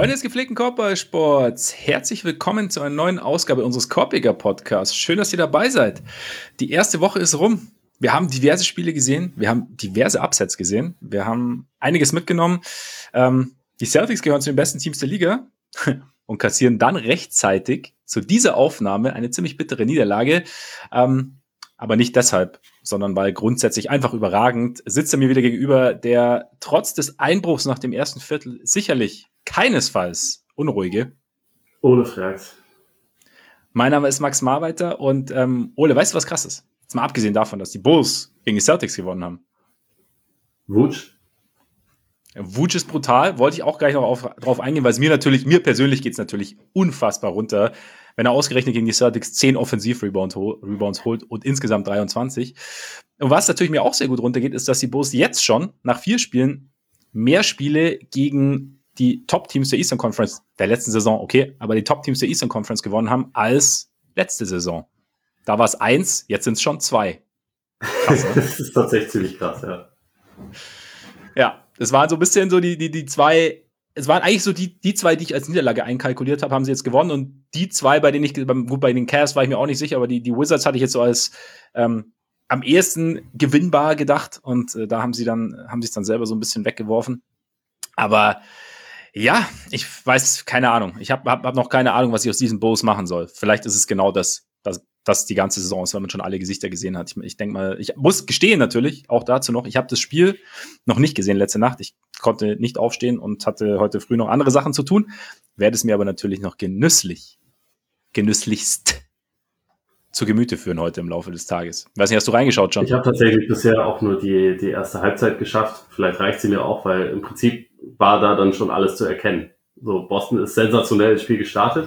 Freunde des gepflegten Korbballsports, herzlich willkommen zu einer neuen Ausgabe unseres Korbiger Podcasts. Schön, dass ihr dabei seid. Die erste Woche ist rum. Wir haben diverse Spiele gesehen, wir haben diverse Upsets gesehen, wir haben einiges mitgenommen. Die Celtics gehören zu den besten Teams der Liga und kassieren dann rechtzeitig zu dieser Aufnahme eine ziemlich bittere Niederlage. Aber nicht deshalb, sondern weil grundsätzlich einfach überragend sitzt er mir wieder gegenüber, der trotz des Einbruchs nach dem ersten Viertel sicherlich keinesfalls unruhige. Ohne Frage. Mein Name ist Max Marweiter und Ole, weißt du, was krass ist? Jetzt mal abgesehen davon, dass die Bulls gegen die Celtics gewonnen haben. Wutsch ist brutal, wollte ich auch gleich noch drauf eingehen, weil es mir persönlich geht es natürlich unfassbar runter, wenn er ausgerechnet gegen die Celtics 10 Offensiv-Rebounds holt und insgesamt 23. Und was natürlich mir auch sehr gut runtergeht, ist, dass die Bulls jetzt schon nach 4 Spielen mehr Spiele gegen die Top-Teams der Eastern Conference der letzten Saison, okay, aber die Top-Teams der Eastern Conference gewonnen haben als letzte Saison. Da war es 1, jetzt sind es schon 2. Krass, ne? Das ist tatsächlich ziemlich krass, ja. Ja, das waren so ein bisschen so die zwei, es waren eigentlich so die zwei, die ich als Niederlage einkalkuliert habe, haben sie jetzt gewonnen und die zwei, bei denen bei den Cavs war ich mir auch nicht sicher, aber die Wizards hatte ich jetzt so als am ehesten gewinnbar gedacht und da haben sie es dann selber so ein bisschen weggeworfen. Aber ja, ich weiß, keine Ahnung. Ich hab noch keine Ahnung, was ich aus diesen Bulls machen soll. Vielleicht ist es genau das die ganze Saison ist, weil man schon alle Gesichter gesehen hat. Ich denke mal, ich muss gestehen natürlich, auch dazu noch, ich habe das Spiel noch nicht gesehen letzte Nacht. Ich konnte nicht aufstehen und hatte heute früh noch andere Sachen zu tun. Werde es mir aber natürlich noch genüsslichst zu Gemüte führen heute im Laufe des Tages. Weiß nicht, hast du reingeschaut, John? Ich habe tatsächlich bisher auch nur die erste Halbzeit geschafft. Vielleicht reicht sie mir auch, weil im Prinzip war da dann schon alles zu erkennen. So, Boston ist sensationell ins Spiel gestartet.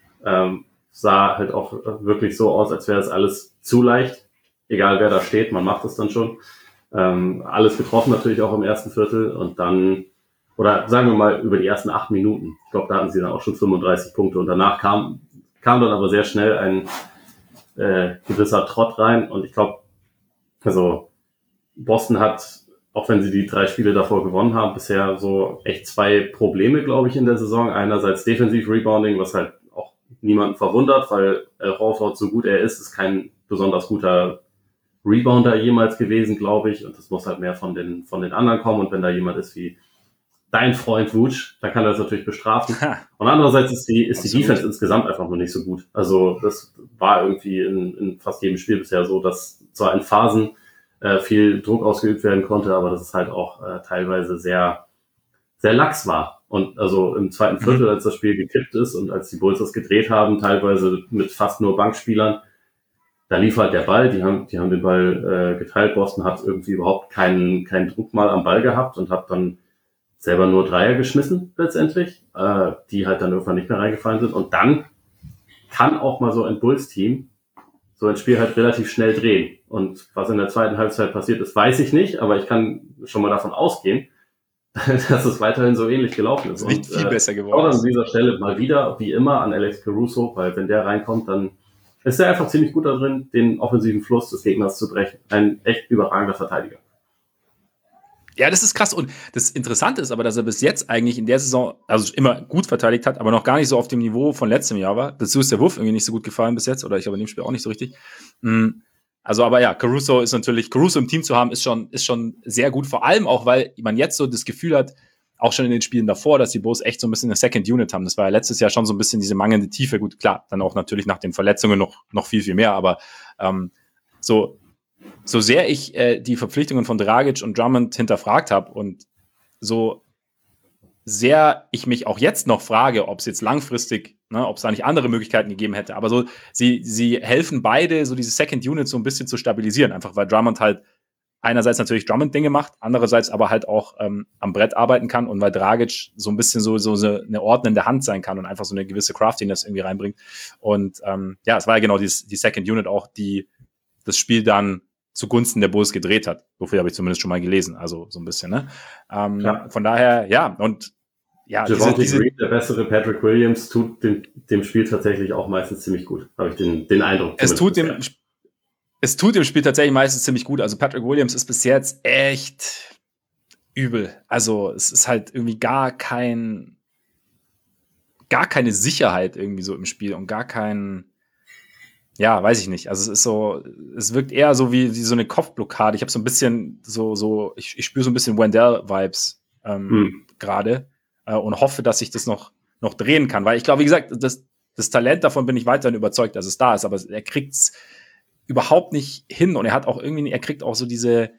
Sah halt auch wirklich so aus, als wäre es alles zu leicht. Egal wer da steht, man macht es dann schon. Alles getroffen natürlich auch im ersten Viertel und dann, oder sagen wir mal über die ersten 8 Minuten. Ich glaube, da hatten sie dann auch schon 35 Punkte und danach kam dann aber sehr schnell ein gewisser Trott rein und ich glaube, also Boston hat, auch wenn sie die 3 Spiele davor gewonnen haben, bisher so echt 2 Probleme, glaube ich, in der Saison. Einerseits Defensiv-Rebounding, was halt auch niemanden verwundert, weil Al Horford, so gut er ist kein besonders guter Rebounder jemals gewesen, glaube ich. Und das muss halt mehr von den anderen kommen. Und wenn da jemand ist wie dein Freund Wutsch, dann kann er das natürlich bestrafen. Und andererseits ist die Defense insgesamt einfach nur nicht so gut. Also das war irgendwie in fast jedem Spiel bisher so, dass zwar in Phasen viel Druck ausgeübt werden konnte, aber dass es halt auch teilweise sehr, sehr lax war. Und also im zweiten Viertel, als das Spiel gekippt ist und als die Bulls das gedreht haben, teilweise mit fast nur Bankspielern, da lief halt der Ball, die haben den Ball geteilt. Boston hat irgendwie überhaupt keinen Druck mal am Ball gehabt und hat dann selber nur Dreier geschmissen letztendlich, die halt dann irgendwann nicht mehr reingefallen sind. Und dann kann auch mal so ein Bulls-Team so ein Spiel halt relativ schnell drehen. Und was in der zweiten Halbzeit passiert ist, weiß ich nicht, aber ich kann schon mal davon ausgehen, dass es weiterhin so ähnlich gelaufen ist. Es ist nicht viel besser geworden. Auch an dieser Stelle mal wieder, wie immer, an Alex Caruso, weil wenn der reinkommt, dann ist er einfach ziemlich gut da drin, den offensiven Fluss des Gegners zu brechen. Ein echt überragender Verteidiger. Ja, das ist krass. Und das Interessante ist aber, dass er bis jetzt eigentlich in der Saison, also immer gut verteidigt hat, aber noch gar nicht so auf dem Niveau von letztem Jahr war. Dazu ist der Wurf irgendwie nicht so gut gefallen bis jetzt, oder ich glaube in dem Spiel auch nicht so richtig. Also, aber ja, Caruso im Team zu haben, ist schon sehr gut. Vor allem auch, weil man jetzt so das Gefühl hat, auch schon in den Spielen davor, dass die Bulls echt so ein bisschen eine Second Unit haben. Das war ja letztes Jahr schon so ein bisschen diese mangelnde Tiefe. Gut, klar, dann auch natürlich nach den Verletzungen noch viel, viel mehr, aber so sehr ich die Verpflichtungen von Dragic und Drummond hinterfragt habe und so sehr ich mich auch jetzt noch frage, ob es jetzt langfristig, ob es da nicht andere Möglichkeiten gegeben hätte, aber so sie helfen beide, so diese Second Unit so ein bisschen zu stabilisieren, einfach weil Drummond halt einerseits natürlich Drummond-Dinge macht, andererseits aber halt auch am Brett arbeiten kann und weil Dragic so ein bisschen so eine ordnende Hand sein kann und einfach so eine gewisse Craftiness irgendwie reinbringt. Und ja, es war ja genau die Second Unit auch, die das Spiel dann zugunsten der Bulls gedreht hat. Wofür habe ich zumindest schon mal gelesen, also so ein bisschen, ne? Von daher, ja, und ja, Javonte Green, der bessere Patrick Williams, tut dem Spiel tatsächlich auch meistens ziemlich gut, habe ich den Eindruck. Es tut dem Spiel tatsächlich meistens ziemlich gut. Also Patrick Williams ist bis jetzt echt übel. Also es ist halt irgendwie gar kein gar keine Sicherheit irgendwie so im Spiel und gar kein, ja, weiß ich nicht. Also es ist so, es wirkt eher so wie so eine Kopfblockade. Ich habe so ein bisschen ich spüre so ein bisschen Wendell-Vibes gerade und hoffe, dass ich das noch drehen kann. Weil ich glaube, wie gesagt, das Talent davon bin ich weiterhin überzeugt, dass es da ist, aber er kriegt es überhaupt nicht hin und er kriegt auch so diese,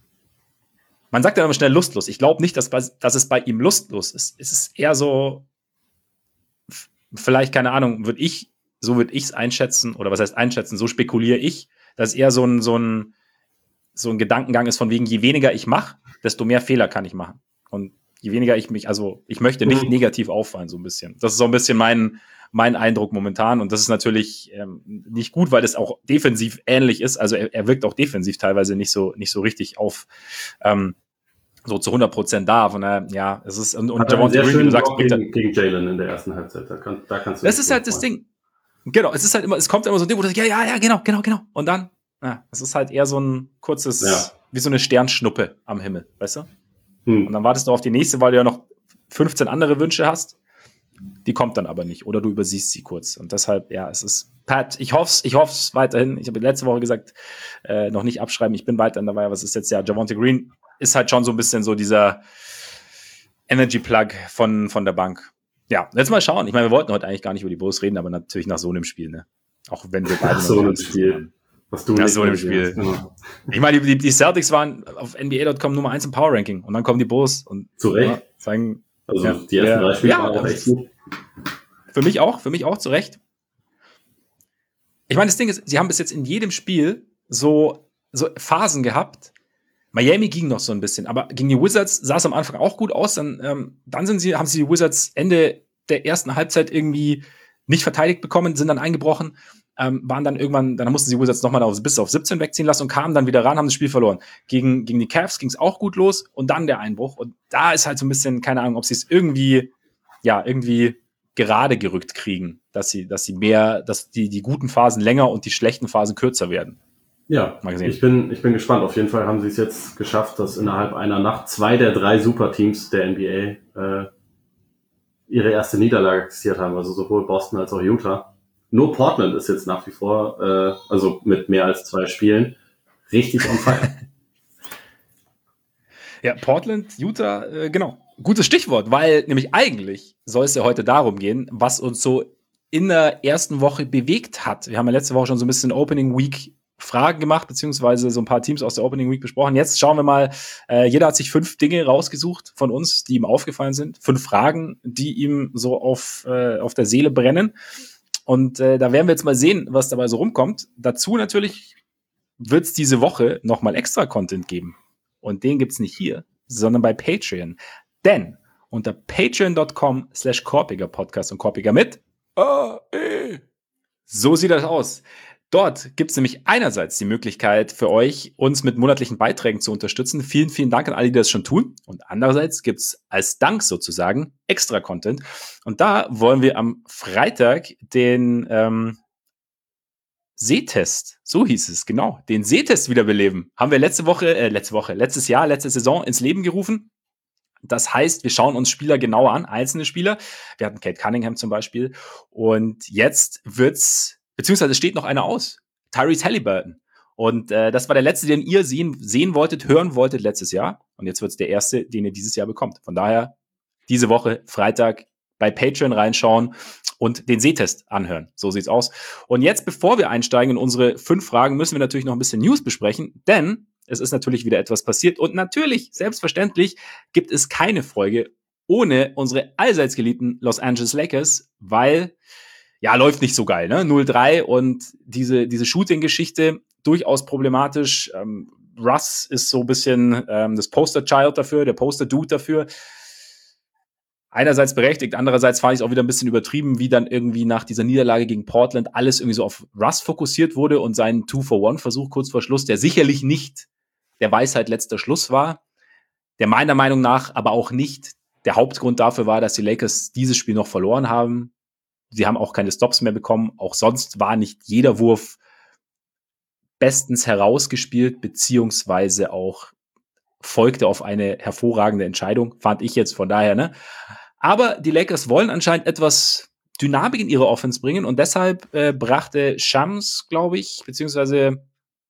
man sagt ja immer schnell lustlos. Ich glaube nicht, dass es bei ihm lustlos ist. Es ist eher so, vielleicht, keine Ahnung, würde ich es einschätzen, oder was heißt einschätzen, so spekuliere ich, dass es eher so ein Gedankengang ist von wegen, je weniger ich mache, desto mehr Fehler kann ich machen. Und je weniger ich möchte nicht negativ auffallen, so ein bisschen. Das ist so ein bisschen mein Eindruck momentan. Und das ist natürlich nicht gut, weil das auch defensiv ähnlich ist. Also er wirkt auch defensiv teilweise nicht so richtig auf so zu 100% da. Von daher, ja, es ist, und Javonte Green, wie du sagst, gegen Jalen in der ersten Halbzeit. Da kannst du. Das ist halt das Ding. Genau, es kommt immer so ein Ding, wo du sagst, ja, genau. Und dann, es ist halt eher so ein kurzes, wie so eine Sternschnuppe am Himmel, weißt du? Und dann wartest du auf die nächste, weil du ja noch 15 andere Wünsche hast. Die kommt dann aber nicht. Oder du übersiehst sie kurz. Und deshalb, ja, es ist, Pat, ich hoffe es weiterhin. Ich habe letzte Woche gesagt, noch nicht abschreiben. Ich bin weiterhin dabei. Aber es ist jetzt Javonte Green ist halt schon so ein bisschen so dieser Energy-Plug von der Bank. Ja, jetzt mal schauen. Ich meine, wir wollten heute eigentlich gar nicht über die Bulls reden, aber natürlich nach so einem Spiel, ne? Auch wenn wir beide so einem Spiel. Was du nicht so einem Spiel. Genau. Ich meine, die Celtics waren auf NBA.com Nummer 1 im Power Ranking und dann kommen die Bulls und zu Recht. Zeigen, also die ersten 3 Spiele waren auch echt gut. Für mich auch, zu Recht. Ich meine, das Ding ist, sie haben bis jetzt in jedem Spiel so Phasen gehabt. Miami ging noch so ein bisschen, aber gegen die Wizards sah es am Anfang auch gut aus. Dann haben sie die Wizards Ende der ersten Halbzeit irgendwie nicht verteidigt bekommen, sind dann eingebrochen, waren dann irgendwann, dann mussten sie die Wizards nochmal bis auf 17 wegziehen lassen und kamen dann wieder ran, haben das Spiel verloren. Gegen die Cavs ging es auch gut los und dann der Einbruch. Und da ist halt so ein bisschen, keine Ahnung, ob sie es irgendwie gerade gerückt kriegen, dass die guten Phasen länger und die schlechten Phasen kürzer werden. Ja, ich bin gespannt. Auf jeden Fall haben sie es jetzt geschafft, dass innerhalb einer Nacht 2 der 3 Superteams der NBA ihre erste Niederlage kassiert haben. Also sowohl Boston als auch Utah. Nur Portland ist jetzt nach wie vor, also mit mehr als 2 Spielen, richtig on fire. Ja, Portland, Utah, genau. Gutes Stichwort, weil nämlich eigentlich soll es ja heute darum gehen, was uns so in der ersten Woche bewegt hat. Wir haben ja letzte Woche schon so ein bisschen Opening Week Fragen gemacht, beziehungsweise so ein paar Teams aus der Opening Week besprochen. Jetzt schauen wir mal, jeder hat sich 5 Dinge rausgesucht von uns, die ihm aufgefallen sind. 5 Fragen, die ihm so auf der Seele brennen. Und da werden wir jetzt mal sehen, was dabei so rumkommt. Dazu natürlich wird es diese Woche nochmal extra Content geben. Und den gibt's nicht hier, sondern bei Patreon. Denn unter patreon.com/Korpiger-Podcast und Korpiger mit so sieht das aus. Dort gibt es nämlich einerseits die Möglichkeit für euch, uns mit monatlichen Beiträgen zu unterstützen. Vielen, vielen Dank an alle, die das schon tun. Und andererseits gibt es als Dank sozusagen extra Content. Und da wollen wir am Freitag den Sehtest, so hieß es, genau, den Sehtest wiederbeleben. Haben wir letzte Saison ins Leben gerufen. Das heißt, wir schauen uns Spieler genauer an, einzelne Spieler. Wir hatten Kate Cunningham zum Beispiel. Und jetzt beziehungsweise steht noch einer aus. Tyrese Halliburton. Und das war der letzte, den ihr sehen wolltet, hören wolltet letztes Jahr. Und jetzt wird es der erste, den ihr dieses Jahr bekommt. Von daher, diese Woche, Freitag, bei Patreon reinschauen und den Sehtest anhören. So sieht's aus. Und jetzt, bevor wir einsteigen in unsere 5 Fragen, müssen wir natürlich noch ein bisschen News besprechen, denn es ist natürlich wieder etwas passiert. Und natürlich, selbstverständlich, gibt es keine Folge ohne unsere allseits geliebten Los Angeles Lakers, weil ja, läuft nicht so geil, ne? 0-3 und diese Shooting-Geschichte durchaus problematisch. Russ ist so ein bisschen das Poster-Child dafür, der Poster-Dude dafür. Einerseits berechtigt, andererseits fand ich es auch wieder ein bisschen übertrieben, wie dann irgendwie nach dieser Niederlage gegen Portland alles irgendwie so auf Russ fokussiert wurde und seinen 2-for-1-Versuch kurz vor Schluss, der sicherlich nicht der Weisheit letzter Schluss war, der meiner Meinung nach aber auch nicht der Hauptgrund dafür war, dass die Lakers dieses Spiel noch verloren haben. Sie haben auch keine Stops mehr bekommen. Auch sonst war nicht jeder Wurf bestens herausgespielt, beziehungsweise auch folgte auf eine hervorragende Entscheidung, fand ich jetzt von daher, ne? Aber die Lakers wollen anscheinend etwas Dynamik in ihre Offense bringen und deshalb brachte Shams, glaube ich, beziehungsweise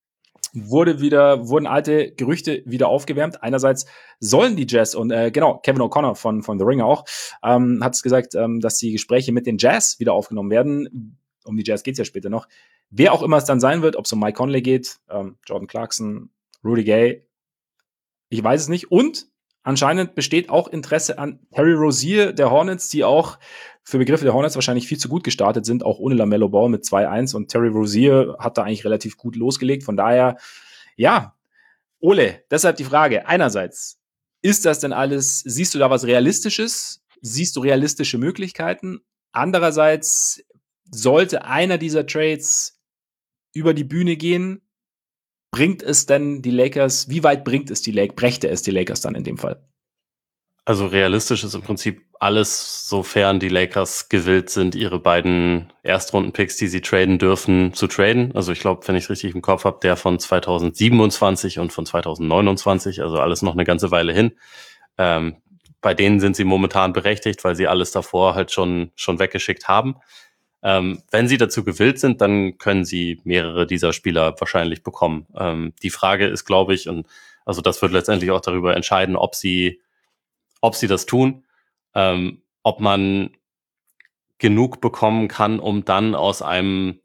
wurden alte Gerüchte wieder aufgewärmt. Einerseits sollen die Jazz und Kevin O'Connor von The Ringer auch hat es gesagt, dass die Gespräche mit den Jazz wieder aufgenommen werden. Um die Jazz geht's ja später noch. Wer auch immer es dann sein wird, ob es um Mike Conley geht, Jordan Clarkson, Rudy Gay, ich weiß es nicht. Und anscheinend besteht auch Interesse an Terry Rozier der Hornets, die auch für Begriffe der Hornets wahrscheinlich viel zu gut gestartet sind, auch ohne LaMelo Ball mit 2-1. Und Terry Rozier hat da eigentlich relativ gut losgelegt. Von daher, ja, Ole, deshalb die Frage. Einerseits, ist das denn alles, siehst du da was Realistisches? Siehst du realistische Möglichkeiten? Andererseits, sollte einer dieser Trades über die Bühne gehen, bringt es denn die Lakers, wie weit brächte es die Lakers dann in dem Fall? Also realistisch ist im Prinzip alles, sofern die Lakers gewillt sind, ihre beiden Erstrunden-Picks, die sie traden dürfen, zu traden. Also ich glaube, wenn ich es richtig im Kopf habe, der von 2027 und von 2029, also alles noch eine ganze Weile hin. Bei denen sind sie momentan berechtigt, weil sie alles davor halt schon weggeschickt haben. Wenn sie dazu gewillt sind, dann können sie mehrere dieser Spieler wahrscheinlich bekommen. Die Frage ist, glaube ich, und also das wird letztendlich auch darüber entscheiden, ob sie das tun, ob man genug bekommen kann, um dann aus einem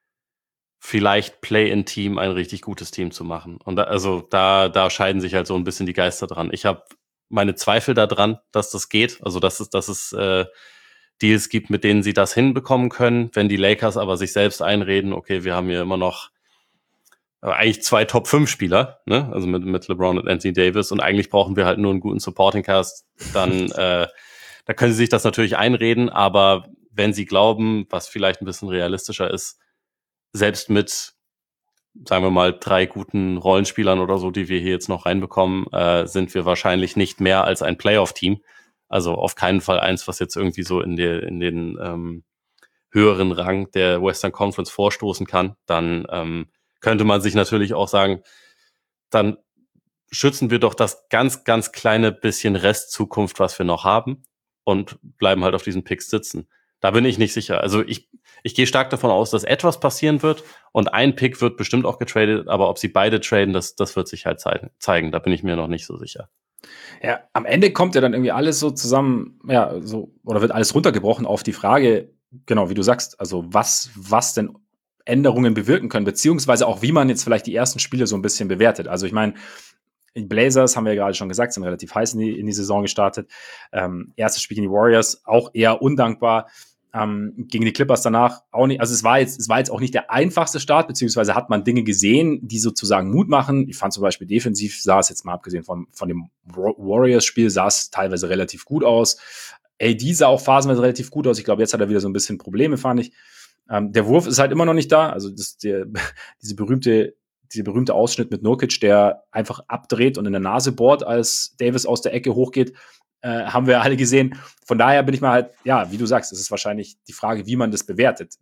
vielleicht Play-in-Team ein richtig gutes Team zu machen. Und da scheiden sich halt so ein bisschen die Geister dran. Ich habe meine Zweifel daran, dass das geht, also dass es Deals gibt, mit denen sie das hinbekommen können. Wenn die Lakers aber sich selbst einreden, okay, wir haben hier immer noch eigentlich 2 Top-5-Spieler, ne? Also mit LeBron und Anthony Davis, und eigentlich brauchen wir halt nur einen guten Supporting-Cast, dann da können sie sich das natürlich einreden, aber wenn sie glauben, was vielleicht ein bisschen realistischer ist, selbst mit, sagen wir mal, 3 guten Rollenspielern oder so, die wir hier jetzt noch reinbekommen, sind wir wahrscheinlich nicht mehr als ein Playoff-Team. Also auf keinen Fall eins, was jetzt irgendwie so in den höheren Rang der Western Conference vorstoßen kann. Dann könnte man sich natürlich auch sagen, dann schützen wir doch das ganz, ganz kleine bisschen Restzukunft, was wir noch haben, und bleiben halt auf diesen Picks sitzen. Da bin ich nicht sicher. Also ich gehe stark davon aus, dass etwas passieren wird, und ein Pick wird bestimmt auch getradet, aber ob sie beide traden, das wird sich halt zeigen. Da bin ich mir noch nicht so sicher. Ja, am Ende kommt ja dann irgendwie alles so zusammen, ja, so, oder wird alles runtergebrochen auf die Frage, genau, wie du sagst, also was denn Änderungen bewirken können, beziehungsweise auch, wie man jetzt vielleicht die ersten Spiele so ein bisschen bewertet. Also ich meine, die Blazers, haben wir ja gerade schon gesagt, sind relativ heiß in die Saison gestartet. Erstes Spiel gegen die Warriors, auch eher undankbar. Gegen die Clippers danach auch nicht. Also es war jetzt auch nicht der einfachste Start, beziehungsweise hat man Dinge gesehen, die sozusagen Mut machen. Ich fand zum Beispiel defensiv, sah es jetzt mal abgesehen von dem Warriors-Spiel, sah es teilweise relativ gut aus. AD sah auch phasenweise relativ gut aus. Ich glaube, jetzt hat er wieder so ein bisschen Probleme, fand ich. Der Wurf ist halt immer noch nicht da. Also diese berühmte Ausschnitt mit Nurkic, der einfach abdreht und in der Nase bohrt, als Davis aus der Ecke hochgeht, haben wir alle gesehen. Von daher bin ich mal halt, ja, wie du sagst, es ist wahrscheinlich die Frage, wie man das bewertet.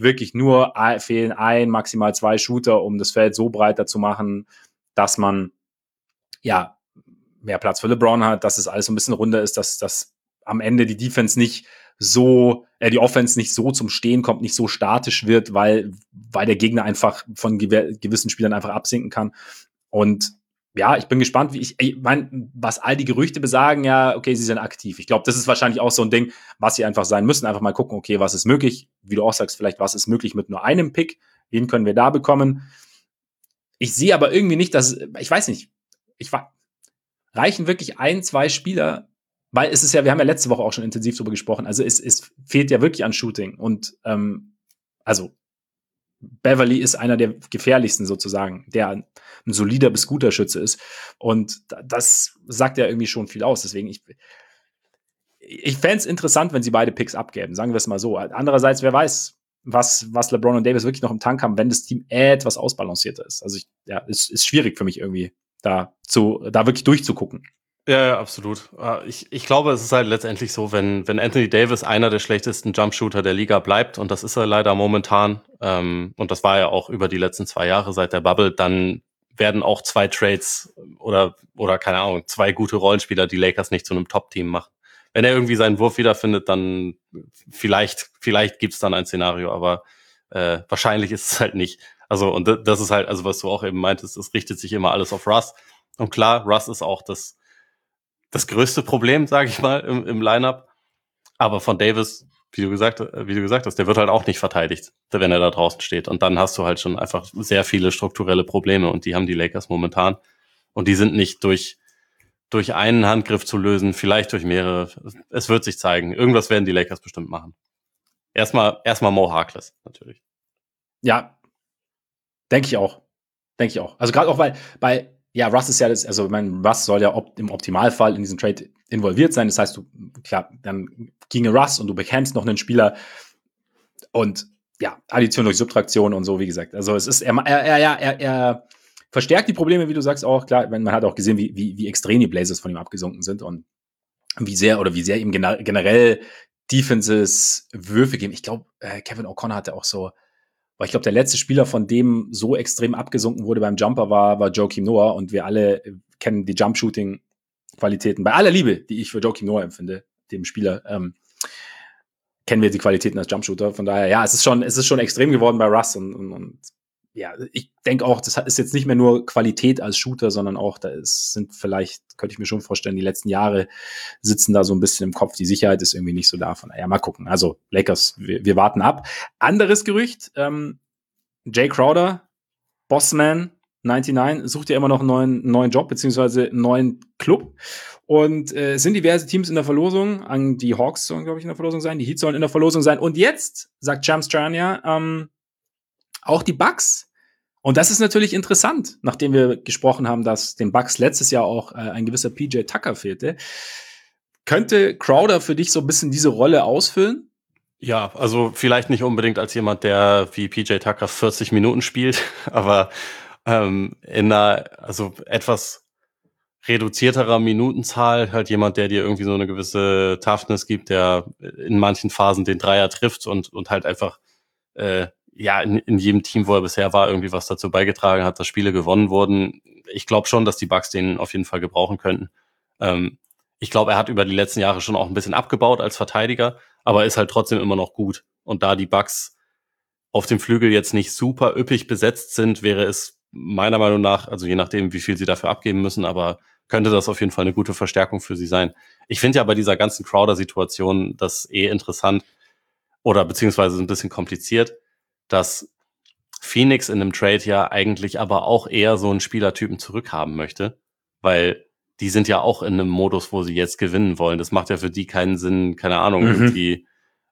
Fehlen ein, maximal 2 Shooter, um das Feld so breiter zu machen, dass man, ja, mehr Platz für LeBron hat, dass es alles so ein bisschen runder ist, dass am Ende die Defense nicht so, die Offense nicht so zum Stehen kommt, nicht so statisch wird, weil der Gegner einfach von gewissen Spielern einfach absinken kann. Und ja, ich bin gespannt, ich meine, was all die Gerüchte besagen, ja, okay, sie sind aktiv. Ich glaube, das ist wahrscheinlich auch so ein Ding, was sie einfach sein müssen. Einfach mal gucken, okay, was ist möglich? Wie du auch sagst, vielleicht, was ist möglich mit nur einem Pick? Wen können wir da bekommen? Ich sehe aber irgendwie nicht, dass, ich weiß nicht, reichen wirklich 1, 2 Spieler, weil es ist ja, wir haben ja letzte Woche auch schon intensiv darüber gesprochen, also es fehlt ja wirklich an Shooting und also Beverly ist einer der gefährlichsten sozusagen, der ein solider bis guter Schütze ist, und das sagt ja irgendwie schon viel aus, deswegen ich fände es interessant, wenn sie beide Picks abgeben, sagen wir es mal so. Andererseits, wer weiß, was LeBron und Davis wirklich noch im Tank haben, wenn das Team etwas ausbalancierter ist. Also es ist schwierig für mich irgendwie, da wirklich durchzugucken. Ja, absolut. Ich glaube, es ist halt letztendlich so, wenn Anthony Davis einer der schlechtesten Jumpshooter der Liga bleibt, und das ist er leider momentan, und das war ja auch über die letzten 2 Jahre seit der Bubble, dann werden auch 2 Trades oder keine Ahnung, 2 gute Rollenspieler die Lakers nicht zu einem Top-Team machen. wenn er irgendwie seinen Wurf wiederfindet, dann vielleicht gibt's dann ein Szenario, aber wahrscheinlich ist es halt nicht. Also, und das ist halt, also was du auch eben meintest, es richtet sich immer alles auf Russ. Und klar, Russ ist auch das größte Problem, sage ich mal, im Lineup. Aber von Davis, wie du gesagt hast, der wird halt auch nicht verteidigt, wenn er da draußen steht. Und dann hast du halt schon einfach sehr viele strukturelle Probleme und die haben die Lakers momentan. Und die sind nicht durch einen Handgriff zu lösen, vielleicht durch mehrere. Es wird sich zeigen. Irgendwas werden die Lakers bestimmt machen. Erstmal Mo Harkless, natürlich. Ja, denke ich auch. Also gerade auch, weil Russ ist ja Russ soll ja im Optimalfall in diesem Trade involviert sein. Das heißt, klar, dann ginge Russ und du bekämst noch einen Spieler und ja, Addition durch Subtraktion und so, wie gesagt. Also es ist, er verstärkt die Probleme, wie du sagst, auch. Klar, man hat auch gesehen, wie extrem die Blazers von ihm abgesunken sind und wie sehr ihm generell Defenses Würfe geben. Ich glaube, Kevin O'Connor hatte auch so, weil ich glaube, der letzte Spieler, von dem so extrem abgesunken wurde beim Jumper, war Joakim Noah und wir alle kennen die Jump-Shooting-Qualitäten. Bei aller Liebe, die ich für Joakim Noah empfinde, dem Spieler, kennen wir die Qualitäten als Jumpshooter. Von daher, ja, es ist schon extrem geworden bei Russ und ja, ich denke auch, das ist jetzt nicht mehr nur Qualität als Shooter, sondern auch, könnte ich mir schon vorstellen, die letzten Jahre sitzen da so ein bisschen im Kopf, die Sicherheit ist irgendwie nicht so da. Von daher, mal gucken. Also, Lakers, wir warten ab. Anderes Gerücht, Jay Crowder, Bossman 99, sucht ja immer noch einen neuen Job, beziehungsweise einen neuen Club. Und es sind diverse Teams in der Verlosung. Die Hawks sollen, glaube ich, in der Verlosung sein, die Heat sollen in der Verlosung sein. Und jetzt, sagt Shams Charania, auch die Bucks. Und das ist natürlich interessant, nachdem wir gesprochen haben, dass den Bucks letztes Jahr auch ein gewisser PJ Tucker fehlte. Könnte Crowder für dich so ein bisschen diese Rolle ausfüllen? Ja, also vielleicht nicht unbedingt als jemand, der wie PJ Tucker 40 Minuten spielt, aber in einer etwas reduzierterer Minutenzahl halt jemand, der dir irgendwie so eine gewisse Toughness gibt, der in manchen Phasen den Dreier trifft und halt einfach in jedem Team, wo er bisher war, irgendwie was dazu beigetragen hat, dass Spiele gewonnen wurden. Ich glaube schon, dass die Bucks den auf jeden Fall gebrauchen könnten. Ich glaube, er hat über die letzten Jahre schon auch ein bisschen abgebaut als Verteidiger, aber ist halt trotzdem immer noch gut. Und da die Bucks auf dem Flügel jetzt nicht super üppig besetzt sind, wäre es meiner Meinung nach, also je nachdem, wie viel sie dafür abgeben müssen, aber könnte das auf jeden Fall eine gute Verstärkung für sie sein. Ich finde ja bei dieser ganzen Crowder-Situation das interessant oder beziehungsweise ein bisschen kompliziert, dass Phoenix in einem Trade ja eigentlich aber auch eher so einen Spielertypen zurückhaben möchte, weil die sind ja auch in einem Modus, wo sie jetzt gewinnen wollen. Das macht ja für die keinen Sinn, keine Ahnung, irgendwie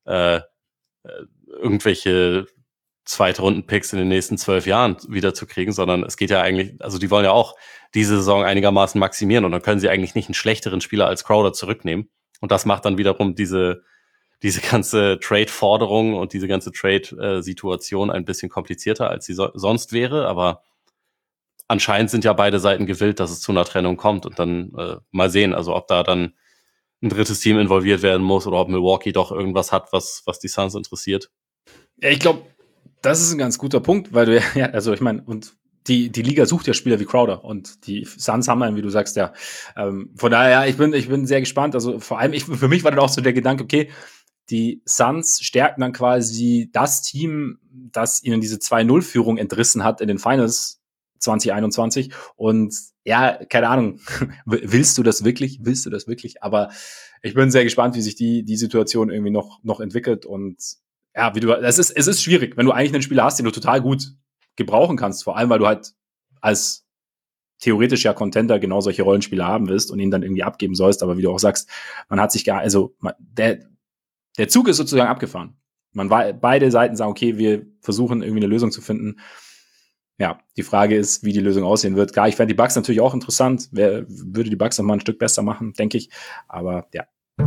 irgendwelche Zweitrunden-Picks in den nächsten 12 Jahren wieder zu kriegen, sondern es geht ja eigentlich, also die wollen ja auch diese Saison einigermaßen maximieren und dann können sie eigentlich nicht einen schlechteren Spieler als Crowder zurücknehmen. Und das macht dann wiederum diese ganze Trade-Forderung und diese ganze Trade-Situation ein bisschen komplizierter, als sie sonst wäre. Aber anscheinend sind ja beide Seiten gewillt, dass es zu einer Trennung kommt. Und dann mal sehen, also ob da dann ein drittes Team involviert werden muss oder ob Milwaukee doch irgendwas hat, was die Suns interessiert. Ja, ich glaube, das ist ein ganz guter Punkt, weil ich meine, und die Liga sucht ja Spieler wie Crowder und die Suns haben einen, wie du sagst, ja. Von daher, ja, ich bin sehr gespannt. Also vor allem, für mich war dann auch so der Gedanke, okay, die Suns stärken dann quasi das Team, das ihnen diese 2-0-Führung entrissen hat in den Finals 2021. Und ja, keine Ahnung, willst du das wirklich? Aber ich bin sehr gespannt, wie sich die Situation irgendwie noch entwickelt. Und ja, es ist schwierig, wenn du eigentlich einen Spieler hast, den du total gut gebrauchen kannst, vor allem, weil du halt als theoretisch ja Contender genau solche Rollenspieler haben willst und ihn dann irgendwie abgeben sollst. Aber wie du auch sagst, man hat sich der Zug ist sozusagen abgefahren. Beide Seiten sagen, okay, wir versuchen irgendwie eine Lösung zu finden. Ja, die Frage ist, wie die Lösung aussehen wird. Klar, ich fände die Bucks natürlich auch interessant. Würde die Bucks noch mal ein Stück besser machen, denke ich. Aber ja.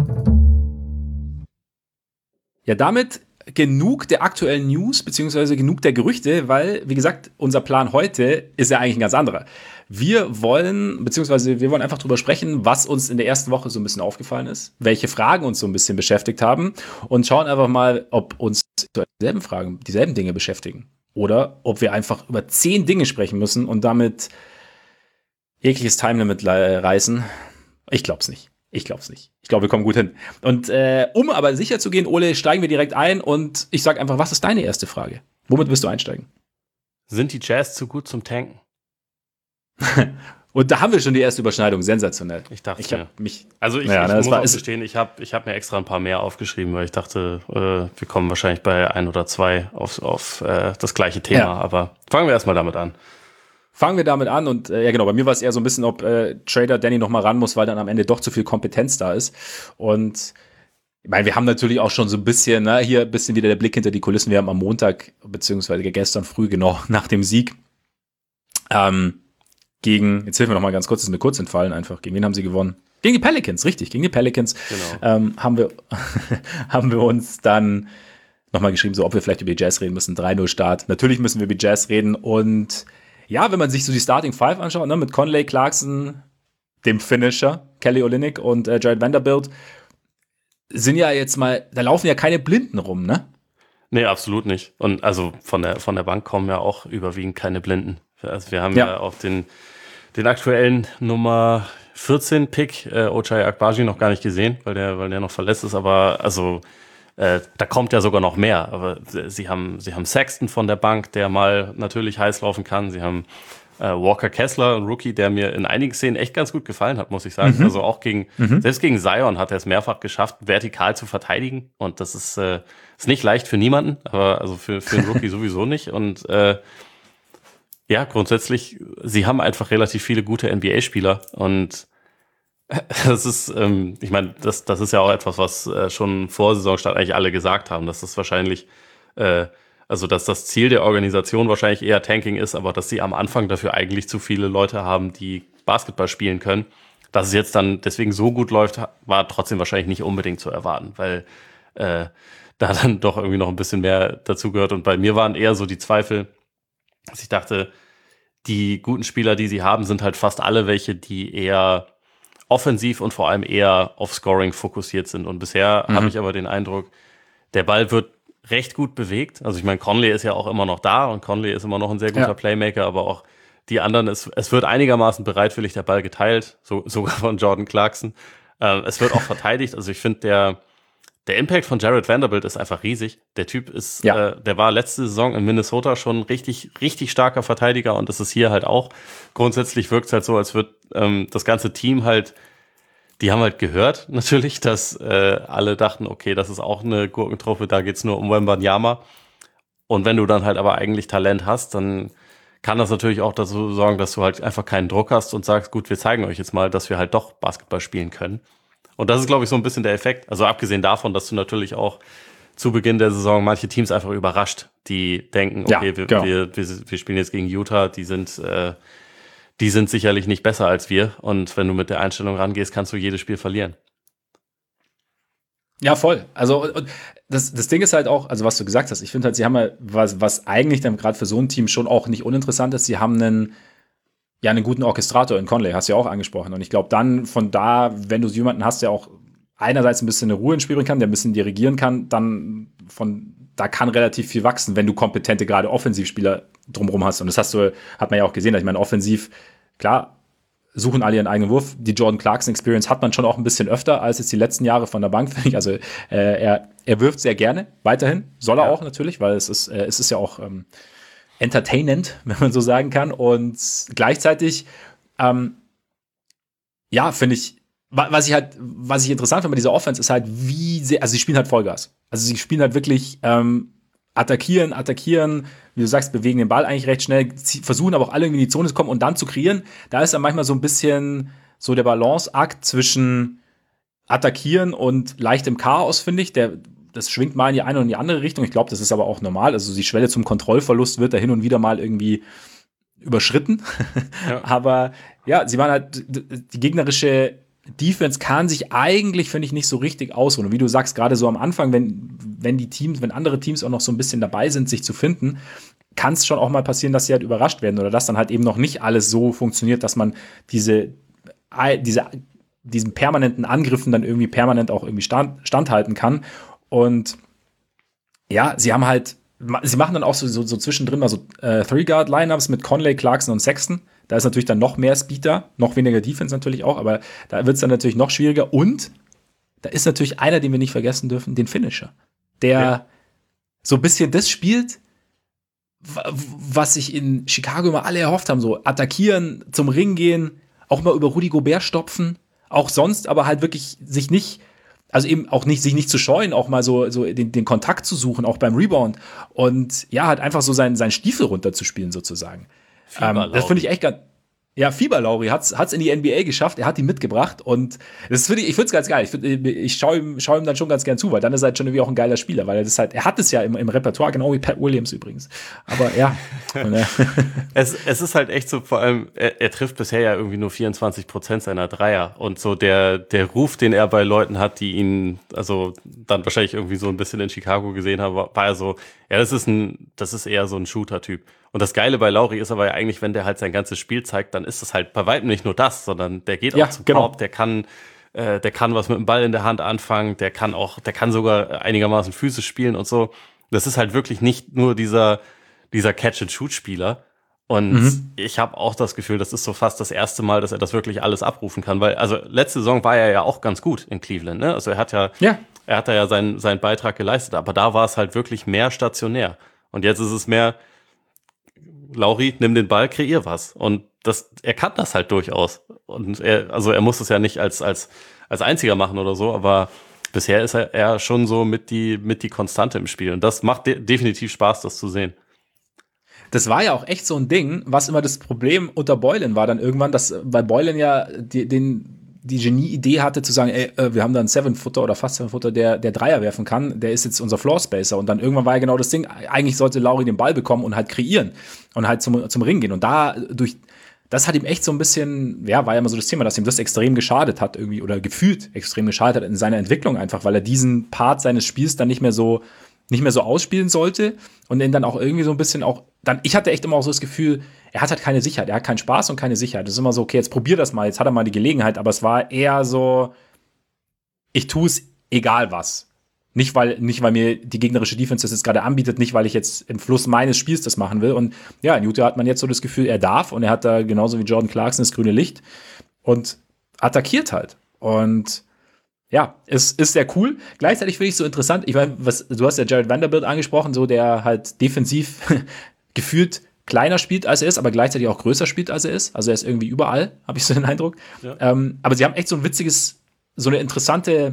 Ja, damit genug der aktuellen News, beziehungsweise genug der Gerüchte, weil, wie gesagt, unser Plan heute ist ja eigentlich ein ganz anderer. Wir wollen einfach drüber sprechen, was uns in der ersten Woche so ein bisschen aufgefallen ist, welche Fragen uns so ein bisschen beschäftigt haben und schauen einfach mal, ob uns dieselben Fragen, dieselben Dinge beschäftigen oder ob wir einfach über 10 Dinge sprechen müssen und damit jegliches Time-Limit reißen. Ich glaub's nicht. Ich glaube es nicht. Ich glaube, wir kommen gut hin. Und um aber sicher zu gehen, Ole, steigen wir direkt ein und ich sage einfach, was ist deine erste Frage? Womit wirst du einsteigen? Sind die Jazz zu gut zum Tanken? Und da haben wir schon die erste Überschneidung. Sensationell. Ich dachte, ich habe mich. Also ich muss auch gestehen, ich hab mir extra ein paar mehr aufgeschrieben, weil ich dachte, wir kommen wahrscheinlich bei 1 oder 2 auf das gleiche Thema. Ja. Aber fangen wir erstmal damit an. Fangen wir damit an und ja genau, bei mir war es eher so ein bisschen, ob Trader Danny noch mal ran muss, weil dann am Ende doch zu viel Kompetenz da ist. Und ich meine, wir haben natürlich auch schon so ein bisschen, hier ein bisschen wieder der Blick hinter die Kulissen. Wir haben am Montag, beziehungsweise gestern früh, genau nach dem Sieg, jetzt hilf mir noch mal ganz kurz, das ist mir kurz entfallen einfach. Gegen wen haben sie gewonnen? Gegen die Pelicans, richtig, gegen die Pelicans. Genau. haben wir uns dann nochmal geschrieben, so ob wir vielleicht über die Jazz reden müssen. 3-0 Start. Natürlich müssen wir über die Jazz reden. Und ja, wenn man sich so die Starting Five anschaut, mit Conley, Clarkson, dem Finisher, Kelly Olynyk und Jared Vanderbilt, sind ja jetzt mal, da laufen ja keine Blinden rum, ne? Nee, absolut nicht. Und also von der Bank kommen ja auch überwiegend keine Blinden. Also wir haben ja auch den aktuellen Nummer 14 Pick, Ochai Agbaji, noch gar nicht gesehen, weil der noch verletzt ist, aber also da kommt ja sogar noch mehr. Aber sie haben Sexton von der Bank, der mal natürlich heiß laufen kann. Sie haben Walker Kessler, ein Rookie, der mir in einigen Szenen echt ganz gut gefallen hat, muss ich sagen. Also auch selbst gegen Zion hat er es mehrfach geschafft, vertikal zu verteidigen. Und das ist nicht leicht für niemanden, aber also für einen Rookie sowieso nicht. Und ja, grundsätzlich, sie haben einfach relativ viele gute NBA-Spieler und das ist, ich meine, das ist ja auch etwas, was schon vor Saisonstart eigentlich alle gesagt haben, dass das wahrscheinlich, also dass das Ziel der Organisation wahrscheinlich eher Tanking ist, aber dass sie am Anfang dafür eigentlich zu viele Leute haben, die Basketball spielen können. Dass es jetzt dann deswegen so gut läuft, war trotzdem wahrscheinlich nicht unbedingt zu erwarten, weil da dann doch irgendwie noch ein bisschen mehr dazu gehört. Und bei mir waren eher so die Zweifel, dass ich dachte, die guten Spieler, die sie haben, sind halt fast alle welche, die eher offensiv und vor allem eher auf Scoring fokussiert sind. Und bisher habe ich aber den Eindruck, der Ball wird recht gut bewegt. Also ich meine, Conley ist ja auch immer noch da und Conley ist immer noch ein sehr guter Playmaker, aber auch die anderen, es wird einigermaßen bereitwillig der Ball geteilt, sogar von Jordan Clarkson. Es wird auch verteidigt. Also ich finde, der Impact von Jared Vanderbilt ist einfach riesig. Der Typ ist, der war letzte Saison in Minnesota schon richtig, richtig starker Verteidiger und das ist hier halt auch. Grundsätzlich wirkt es halt so, als wird das ganze Team halt, die haben halt gehört natürlich, dass alle dachten, okay, das ist auch eine Gurkentruppe, da geht's nur um Wembanyama. Und wenn du dann halt aber eigentlich Talent hast, dann kann das natürlich auch dazu sorgen, dass du halt einfach keinen Druck hast und sagst, gut, wir zeigen euch jetzt mal, dass wir halt doch Basketball spielen können. Und das ist, glaube ich, so ein bisschen der Effekt. Also abgesehen davon, dass du natürlich auch zu Beginn der Saison manche Teams einfach überrascht, die denken, okay, wir spielen jetzt gegen Utah, die sind sicherlich nicht besser als wir. Und wenn du mit der Einstellung rangehst, kannst du jedes Spiel verlieren. Ja, voll. Also das Ding ist halt auch, also was du gesagt hast, ich finde halt, sie haben ja, was eigentlich dann gerade für so ein Team schon auch nicht uninteressant ist, sie haben einen guten Orchestrator in Conley, hast du ja auch angesprochen. Und ich glaube dann von da, wenn du jemanden hast, der auch einerseits ein bisschen eine Ruhe ins Spiel bringen kann, der ein bisschen dirigieren kann, dann da kann relativ viel wachsen, wenn du kompetente, gerade Offensivspieler drumherum hast. Und das hat man ja auch gesehen. Ich meine, offensiv, klar, suchen alle ihren eigenen Wurf. Die Jordan Clarkson Experience hat man schon auch ein bisschen öfter als jetzt die letzten Jahre von der Bank, finde ich. Also er wirft sehr gerne, weiterhin. Soll er auch natürlich, weil es ist ja auch entertainend, wenn man so sagen kann. Und gleichzeitig, finde ich, was ich interessant finde bei dieser Offense ist halt, wie sehr, also sie spielen halt Vollgas. Also sie spielen halt wirklich attackieren, wie du sagst, bewegen den Ball eigentlich recht schnell, versuchen aber auch alle irgendwie in die Zone zu kommen und dann zu kreieren. Da ist dann manchmal so ein bisschen so der Balanceakt zwischen attackieren und leichtem Chaos, finde ich. Das schwingt mal in die eine oder in die andere Richtung. Ich glaube, das ist aber auch normal. Also die Schwelle zum Kontrollverlust wird da hin und wieder mal irgendwie überschritten. Ja. Aber ja, sie waren halt, die gegnerische Defense kann sich eigentlich, finde ich, nicht so richtig ausruhen. Und wie du sagst, gerade so am Anfang, wenn andere Teams auch noch so ein bisschen dabei sind, sich zu finden, kann es schon auch mal passieren, dass sie halt überrascht werden oder dass dann halt eben noch nicht alles so funktioniert, dass man diesen permanenten Angriffen dann irgendwie permanent auch irgendwie standhalten kann. Und ja, sie machen dann auch so zwischendrin mal so Three-Guard-Lineups mit Conley, Clarkson und Sexton. Da ist natürlich dann noch mehr Speed da, noch weniger Defense natürlich auch, aber da wird es dann natürlich noch schwieriger. Und da ist natürlich einer, den wir nicht vergessen dürfen, den Finisher, der so ein bisschen das spielt, was sich in Chicago immer alle erhofft haben, so attackieren, zum Ring gehen, auch mal über Rudy Gobert stopfen, auch sonst, aber halt wirklich sich nicht zu scheuen, auch mal so den Kontakt zu suchen, auch beim Rebound und ja, halt einfach so seinen Stiefel runterzuspielen sozusagen. Das finde ich echt ganz. Ja, Fieber-Lauri hat's in die NBA geschafft, er hat ihn mitgebracht und ich finde es ganz geil. Ich schaue ihm dann schon ganz gern zu, weil dann ist er halt schon irgendwie auch ein geiler Spieler, weil er hat es ja im Repertoire, genau wie Pat Williams übrigens. Aber ja. Es ist halt echt so, vor allem, er trifft bisher ja irgendwie nur 24% seiner Dreier und so der Ruf, den er bei Leuten hat, die ihn, also dann wahrscheinlich irgendwie so ein bisschen in Chicago gesehen haben, war ja so, ja, das ist eher so ein Shooter-Typ. Und das Geile bei Lauri ist aber ja eigentlich, wenn der halt sein ganzes Spiel zeigt, dann ist das halt bei weitem nicht nur das, sondern der geht auch zum Korb, der kann was mit dem Ball in der Hand anfangen, der kann sogar einigermaßen physisch spielen und so. Das ist halt wirklich nicht nur dieser Catch-and-Shoot-Spieler. Und ich habe auch das Gefühl, das ist so fast das erste Mal, dass er das wirklich alles abrufen kann, weil, also letzte Saison war er ja auch ganz gut in Cleveland, ne? Also er hat da ja seinen Beitrag geleistet, aber da war es halt wirklich mehr stationär. Und jetzt ist es mehr, Lauri, nimm den Ball, kreier was. Und er kann das halt durchaus. Und er muss es ja nicht als einziger machen oder so, aber bisher ist er schon so mit die Konstante im Spiel. Und das macht definitiv Spaß, das zu sehen. Das war ja auch echt so ein Ding, was immer das Problem unter Boylen war dann irgendwann, weil Boylen ja die Genie-Idee hatte zu sagen, wir haben da einen 7-Footer oder fast 7-Footer, der Dreier werfen kann, der ist jetzt unser Floor-Spacer. Und dann irgendwann war ja genau das Ding, eigentlich sollte Lauri den Ball bekommen und halt kreieren und halt zum Ring gehen. Und das hat ihm echt so ein bisschen, ja, war ja immer so das Thema, dass ihm das extrem geschadet hat irgendwie oder gefühlt extrem geschadet hat in seiner Entwicklung einfach, weil er diesen Part seines Spiels dann nicht mehr so ausspielen sollte und ihn dann auch irgendwie so ein bisschen ich hatte echt immer auch so das Gefühl, er hat halt keine Sicherheit, er hat keinen Spaß und keine Sicherheit. Das ist immer so, okay, jetzt probier das mal, jetzt hat er mal die Gelegenheit, aber es war eher so, ich tue es egal was. Nicht, weil mir die gegnerische Defense das jetzt gerade anbietet, nicht, weil ich jetzt im Fluss meines Spiels das machen will. Und ja, in Utah hat man jetzt so das Gefühl, er darf und er hat da genauso wie Jordan Clarkson das grüne Licht und attackiert halt. Und ja, es ist sehr cool. Gleichzeitig finde ich es so interessant. Ich meine, du hast ja Jared Vanderbilt angesprochen, so der halt defensiv gefühlt kleiner spielt, als er ist, aber gleichzeitig auch größer spielt, als er ist. Also er ist irgendwie überall, habe ich so den Eindruck. Ja. Aber sie haben echt so ein witziges, so ein interessantes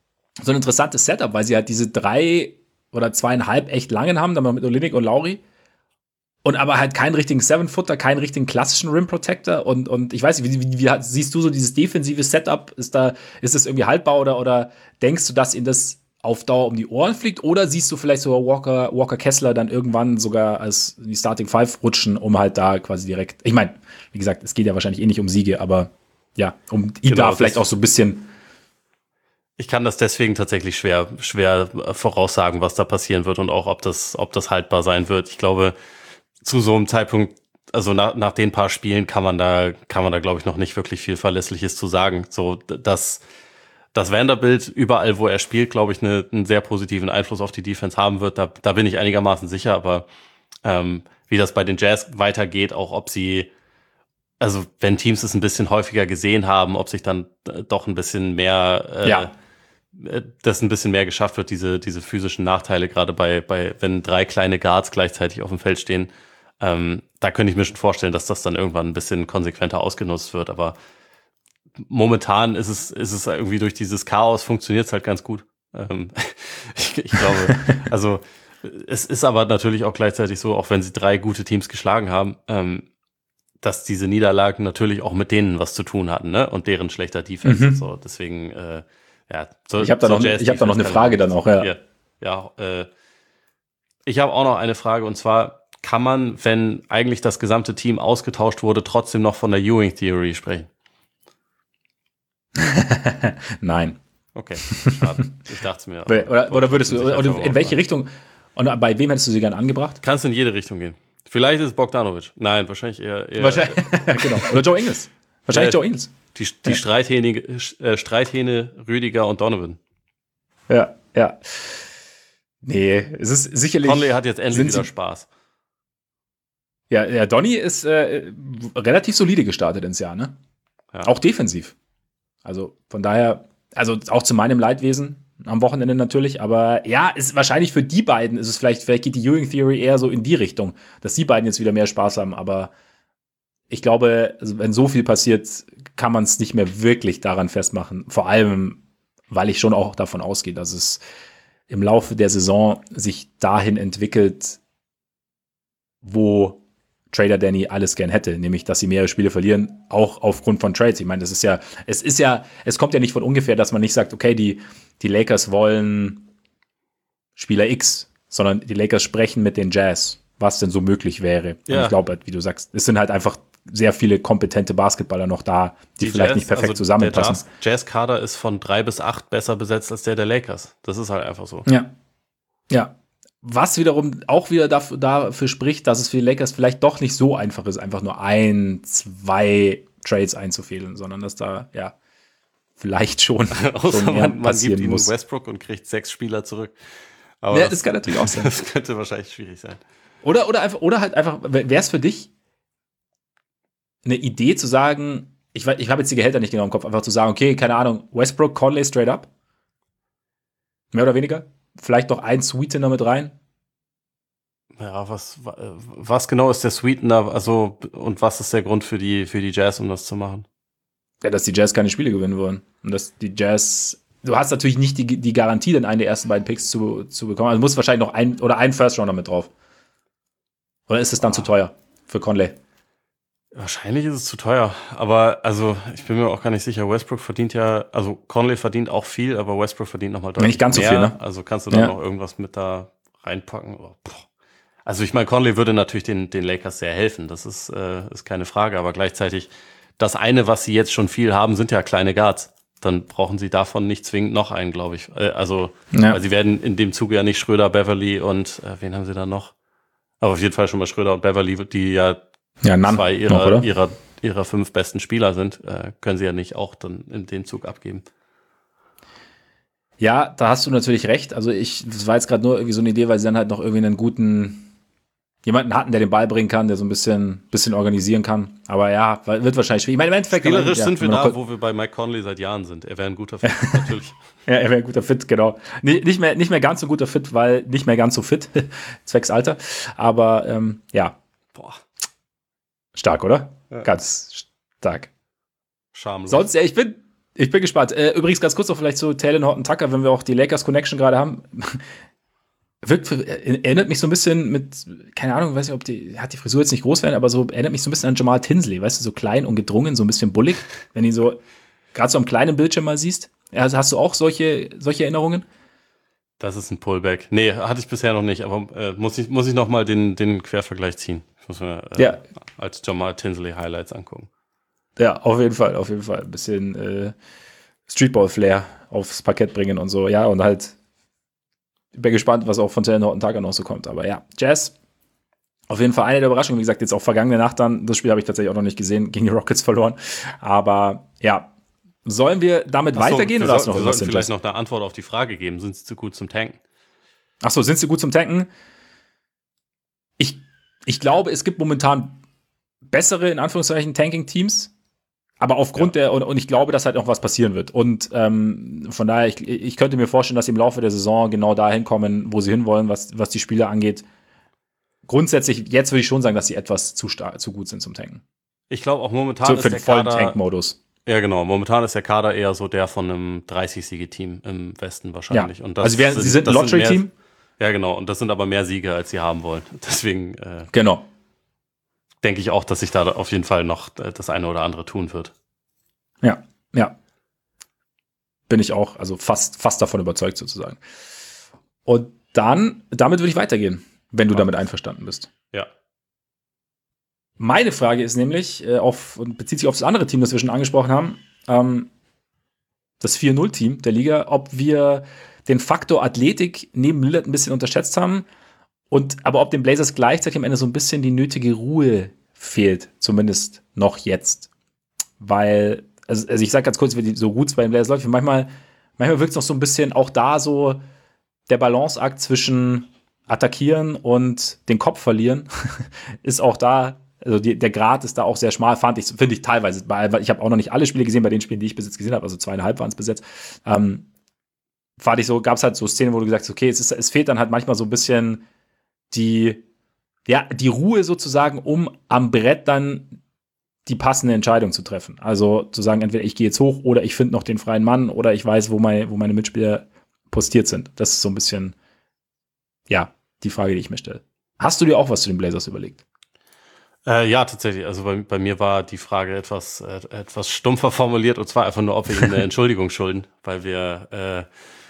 Setup, weil sie halt diese 3 oder 2,5 echt langen haben, dann mal mit Olynyk und Lauri. Und aber halt keinen richtigen 7-Footer, keinen richtigen klassischen Rim Protector und ich weiß nicht, wie siehst du so dieses defensive Setup? Ist das irgendwie haltbar oder denkst du, dass ihnen das auf Dauer um die Ohren fliegt? Oder siehst du vielleicht sogar Walker Kessler dann irgendwann sogar als die Starting Five rutschen, um halt da quasi direkt, ich meine, wie gesagt, es geht ja wahrscheinlich eh nicht um Siege, aber ja, um ihn da vielleicht auch so ein bisschen. Ich kann das deswegen tatsächlich schwer voraussagen, was da passieren wird und auch, ob das haltbar sein wird. Ich glaube, zu so einem Zeitpunkt, also nach den paar Spielen kann man da, glaube ich, noch nicht wirklich viel Verlässliches zu sagen. So, dass Vanderbilt überall, wo er spielt, glaube ich, einen sehr positiven Einfluss auf die Defense haben wird. Da bin ich einigermaßen sicher, aber wie das bei den Jazz weitergeht, auch ob sie, also wenn Teams es ein bisschen häufiger gesehen haben, ob sich dann doch ein bisschen mehr, dass ein bisschen mehr geschafft wird, diese physischen Nachteile, gerade bei wenn 3 kleine Guards gleichzeitig auf dem Feld stehen. Da könnte ich mir schon vorstellen, dass das dann irgendwann ein bisschen konsequenter ausgenutzt wird, aber momentan ist es irgendwie durch dieses Chaos funktioniert es halt ganz gut. Ich glaube, also es ist aber natürlich auch gleichzeitig so, auch wenn sie 3 gute Teams geschlagen haben, dass diese Niederlagen natürlich auch mit denen was zu tun hatten, ne? Und deren schlechter Defense und so. Deswegen, ja. Ich habe da noch eine Frage dann auch, ja. Ich habe auch noch eine Frage und zwar, kann man, wenn eigentlich das gesamte Team ausgetauscht wurde, trotzdem noch von der Ewing-Theorie sprechen? Nein. Okay, schade. Ich dachte es mir. Oder würdest du, oder in welche Richtung, und bei wem hättest du sie gern angebracht? Kannst in jede Richtung gehen. Vielleicht ist es Bogdanovic. Nein, wahrscheinlich eher wahrscheinlich, genau. Oder Joe Ingles. Wahrscheinlich Joe Ingles. Die Streithähne Rüdiger und Donovan. Ja. Nee, es ist sicherlich. Conley hat jetzt endlich wieder Spaß. Ja, Donny ist relativ solide gestartet ins Jahr, ne? Ja. Auch defensiv. Also von daher, also auch zu meinem Leidwesen am Wochenende natürlich, aber ja, ist wahrscheinlich für die beiden ist es vielleicht geht die Ewing Theory eher so in die Richtung, dass die beiden jetzt wieder mehr Spaß haben, aber ich glaube, also wenn so viel passiert, kann man es nicht mehr wirklich daran festmachen. Vor allem, weil ich schon auch davon ausgehe, dass es im Laufe der Saison sich dahin entwickelt, wo Trader Danny alles gern hätte, nämlich, dass sie mehrere Spiele verlieren, auch aufgrund von Trades. Ich meine, es kommt ja nicht von ungefähr, dass man nicht sagt, okay, die Lakers wollen Spieler X, sondern die Lakers sprechen mit den Jazz, was denn so möglich wäre. Ja. Und ich glaube, wie du sagst, es sind halt einfach sehr viele kompetente Basketballer noch da, die vielleicht nicht perfekt zusammenpassen. Der Jazz-Kader ist von 3 bis 8 besser besetzt als der Lakers. Das ist halt einfach so. Ja. Was wiederum auch wieder dafür spricht, dass es für die Lakers vielleicht doch nicht so einfach ist, einfach nur 1-2 Trades einzufädeln, sondern dass da, ja, vielleicht schon man gibt ihnen Westbrook und kriegt 6 Spieler zurück. Aber ja, das kann natürlich auch sein. Das könnte wahrscheinlich schwierig sein. Oder halt einfach, wäre es für dich eine Idee zu sagen, ich habe jetzt die Gehälter nicht genau im Kopf, einfach zu sagen, okay, keine Ahnung, Westbrook, Conley straight up? Mehr oder weniger? Vielleicht noch ein Sweetener mit rein? Ja, was genau ist der Sweetener? Also, und was ist der Grund für die Jazz, um das zu machen? Ja, dass die Jazz keine Spiele gewinnen wollen. Und dass die Jazz, du hast natürlich nicht die Garantie, dann einen der ersten beiden Picks zu bekommen. Also du musst wahrscheinlich noch einen First-Rounder mit drauf. Oder ist es dann zu teuer für Conley? Wahrscheinlich ist es zu teuer, aber also ich bin mir auch gar nicht sicher. Westbrook verdient ja, also Conley verdient auch viel, aber Westbrook verdient nochmal deutlich mehr. Nicht ganz so viel, ne? Also kannst du da noch irgendwas mit da reinpacken? Also ich meine, Conley würde natürlich den Lakers sehr helfen, das ist keine Frage, aber gleichzeitig das eine, was sie jetzt schon viel haben, sind ja kleine Guards. Dann brauchen sie davon nicht zwingend noch einen, glaube ich. Weil sie werden in dem Zuge ja nicht Schröder, Beverly und wen haben sie da noch? Aber auf jeden Fall schon mal Schröder und Beverly, die zwei ihrer 5 besten Spieler sind, können sie ja nicht auch dann in dem Zug abgeben. Ja, da hast du natürlich recht. Also das war jetzt gerade nur irgendwie so eine Idee, weil sie dann halt noch irgendwie jemanden hatten, der den Ball bringen kann, der so ein bisschen organisieren kann. Aber ja, wird wahrscheinlich schwierig. Ich meine, im Endeffekt spielerisch sind wir da, wo wir bei Mike Conley seit Jahren sind. Er wäre ein guter Fit, natürlich. Ja, er wäre ein guter Fit, genau. Nicht mehr ganz so guter Fit, weil nicht mehr ganz so fit, zwecks Alter. Aber ja. Boah. Stark, oder? Ja. Ganz stark. Schamlos. Sonst, ja, ich bin gespannt. Übrigens ganz kurz noch vielleicht zu Taylor Horton-Tucker, wenn wir auch die Lakers Connection gerade haben. Erinnert mich so ein bisschen mit, keine Ahnung, weiß nicht, hat die Frisur jetzt nicht groß werden, aber so erinnert mich so ein bisschen an Jamal Tinsley, weißt du, so klein und gedrungen, so ein bisschen bullig, wenn ihn so gerade so am kleinen Bildschirm mal siehst. Also hast du auch solche Erinnerungen? Das ist ein Pullback. Nee, hatte ich bisher noch nicht, aber muss ich noch mal den Quervergleich ziehen. Ich muss mir als Jamal Tinsley Highlights angucken. Ja, auf jeden Fall. Ein bisschen Streetball-Flair aufs Parkett bringen und so. Ja, und halt bin gespannt, was auch von Taylor Horton-Tucker noch so kommt. Aber ja, Jazz, auf jeden Fall eine der Überraschungen. Wie gesagt, jetzt auch vergangene Nacht dann, das Spiel habe ich tatsächlich auch noch nicht gesehen, gegen die Rockets verloren. Aber ja, sollen wir damit weitergehen? Oder wir sollten vielleicht noch eine Antwort auf die Frage geben. Sind sie zu gut zum Tanken? Achso, sind sie gut zum Tanken? Ich glaube, es gibt momentan bessere, in Anführungszeichen, Tanking-Teams. Aber aufgrund und ich glaube, dass halt noch was passieren wird. Und von daher, ich könnte mir vorstellen, dass sie im Laufe der Saison genau dahin kommen, wo sie hinwollen, was die Spieler angeht. Grundsätzlich, jetzt würde ich schon sagen, dass sie etwas zu gut sind zum Tanken. Ich glaube auch momentan ist der Kader Tank-Modus. Ja, genau. Momentan ist der Kader eher so der von einem 30-Siege-Team im Westen wahrscheinlich. Ja. Und sie sind ein Lottery-Team? Ja, genau. Und das sind aber mehr Siege, als sie haben wollen. Deswegen genau. Denke ich auch, dass sich da auf jeden Fall noch das eine oder andere tun wird. Ja. Bin ich auch, also fast davon überzeugt sozusagen. Und damit würde ich weitergehen, wenn du damit einverstanden bist. Ja. Meine Frage ist nämlich, und bezieht sich auf das andere Team, das wir schon angesprochen haben, das 4-0-Team der Liga, ob wir den Faktor Athletik neben Lillard ein bisschen unterschätzt haben aber ob den Blazers gleichzeitig am Ende so ein bisschen die nötige Ruhe fehlt, zumindest noch jetzt. Weil, also ich sag ganz kurz, wie so gut es bei den Blazers läuft, manchmal wirkt es noch so ein bisschen auch da so der Balanceakt zwischen attackieren und den Kopf verlieren, ist auch da, also der Grad ist da auch sehr schmal, finde ich teilweise. Ich habe auch noch nicht alle Spiele gesehen, bei den Spielen, die ich bis jetzt gesehen habe, also 2,5 waren es bis jetzt. Fand ich so, gab es halt so Szenen, wo du gesagt hast, okay, es fehlt dann halt manchmal so ein bisschen die Ruhe sozusagen, um am Brett dann die passende Entscheidung zu treffen. Also zu sagen, entweder ich gehe jetzt hoch oder ich finde noch den freien Mann oder ich weiß, wo meine Mitspieler postiert sind. Das ist so ein bisschen, ja, die Frage, die ich mir stelle. Hast du dir auch was zu den Blazers überlegt? Ja, tatsächlich. Also bei mir war die Frage etwas stumpfer formuliert, und zwar einfach nur, ob wir ihm eine Entschuldigung schulden, weil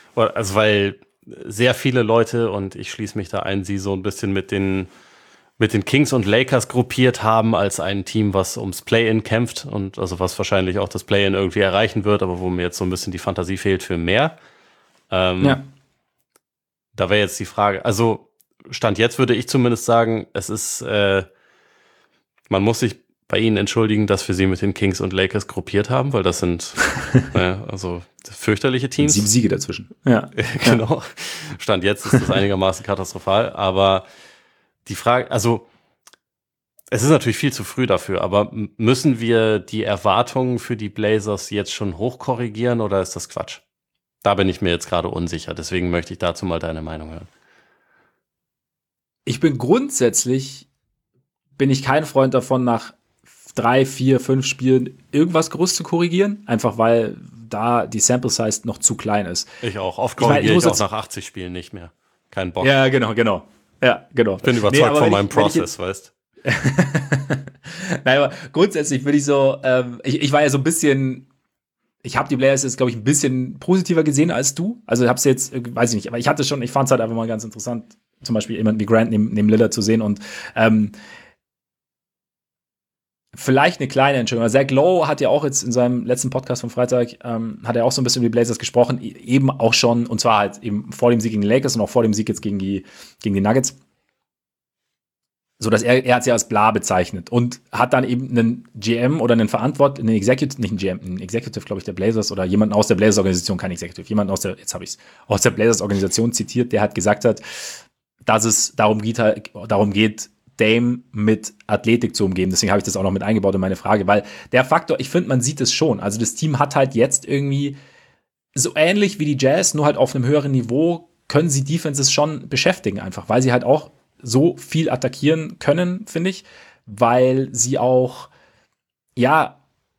sehr viele Leute, und ich schließe mich da ein, sie so ein bisschen mit den Kings und Lakers gruppiert haben als ein Team, was ums Play-In kämpft und also was wahrscheinlich auch das Play-In irgendwie erreichen wird, aber wo mir jetzt so ein bisschen die Fantasie fehlt für mehr. Da wäre jetzt die Frage, also Stand jetzt würde ich zumindest sagen, es ist, man muss sich bei ihnen entschuldigen, dass wir sie mit den Kings und Lakers gruppiert haben, weil das sind also fürchterliche Teams. 7 Siege dazwischen. Ja. Genau. Stand jetzt ist das einigermaßen katastrophal, aber die Frage, also es ist natürlich viel zu früh dafür, aber müssen wir die Erwartungen für die Blazers jetzt schon hochkorrigieren oder ist das Quatsch? Da bin ich mir jetzt gerade unsicher, deswegen möchte ich dazu mal deine Meinung hören. Ich bin grundsätzlich kein Freund davon, nach 3, 4, 5 Spielen irgendwas groß zu korrigieren, einfach weil da die Sample Size noch zu klein ist. Ich auch. Oft korrigiere ich auch nach 80 Spielen nicht mehr. Kein Bock. Ja, genau. Ja, genau. Ich bin überzeugt von meinem Prozess, weißt du. Nein, aber grundsätzlich würde ich so, ich war ja so ein bisschen, ich habe die Blazers jetzt, glaube ich, ein bisschen positiver gesehen als du. Also ich habe es jetzt, weiß ich nicht, aber ich fand es halt einfach mal ganz interessant, zum Beispiel jemanden wie Grant neben Lillard zu sehen und vielleicht eine kleine Entschuldigung. Zach Lowe hat ja auch jetzt in seinem letzten Podcast vom Freitag, hat er auch so ein bisschen über die Blazers gesprochen, eben auch schon, und zwar halt eben vor dem Sieg gegen die Lakers und auch vor dem Sieg jetzt gegen die Nuggets. So dass er hat sie als bla bezeichnet und hat dann eben einen GM oder einen Verantwortlichen, einen Executive, nicht einen GM, einen Executive, glaube ich, der Blazers oder jemanden aus der Blazers-Organisation, kein Executive, jemanden aus der Blazers-Organisation zitiert, der hat gesagt hat, dass es darum geht, Dame mit Athletik zu umgeben. Deswegen habe ich das auch noch mit eingebaut in meine Frage, weil der Faktor, ich finde, man sieht es schon. Also das Team hat halt jetzt irgendwie so ähnlich wie die Jazz, nur halt auf einem höheren Niveau, können sie Defenses schon beschäftigen einfach, weil sie halt auch so viel attackieren können, finde ich, weil sie auch, ja,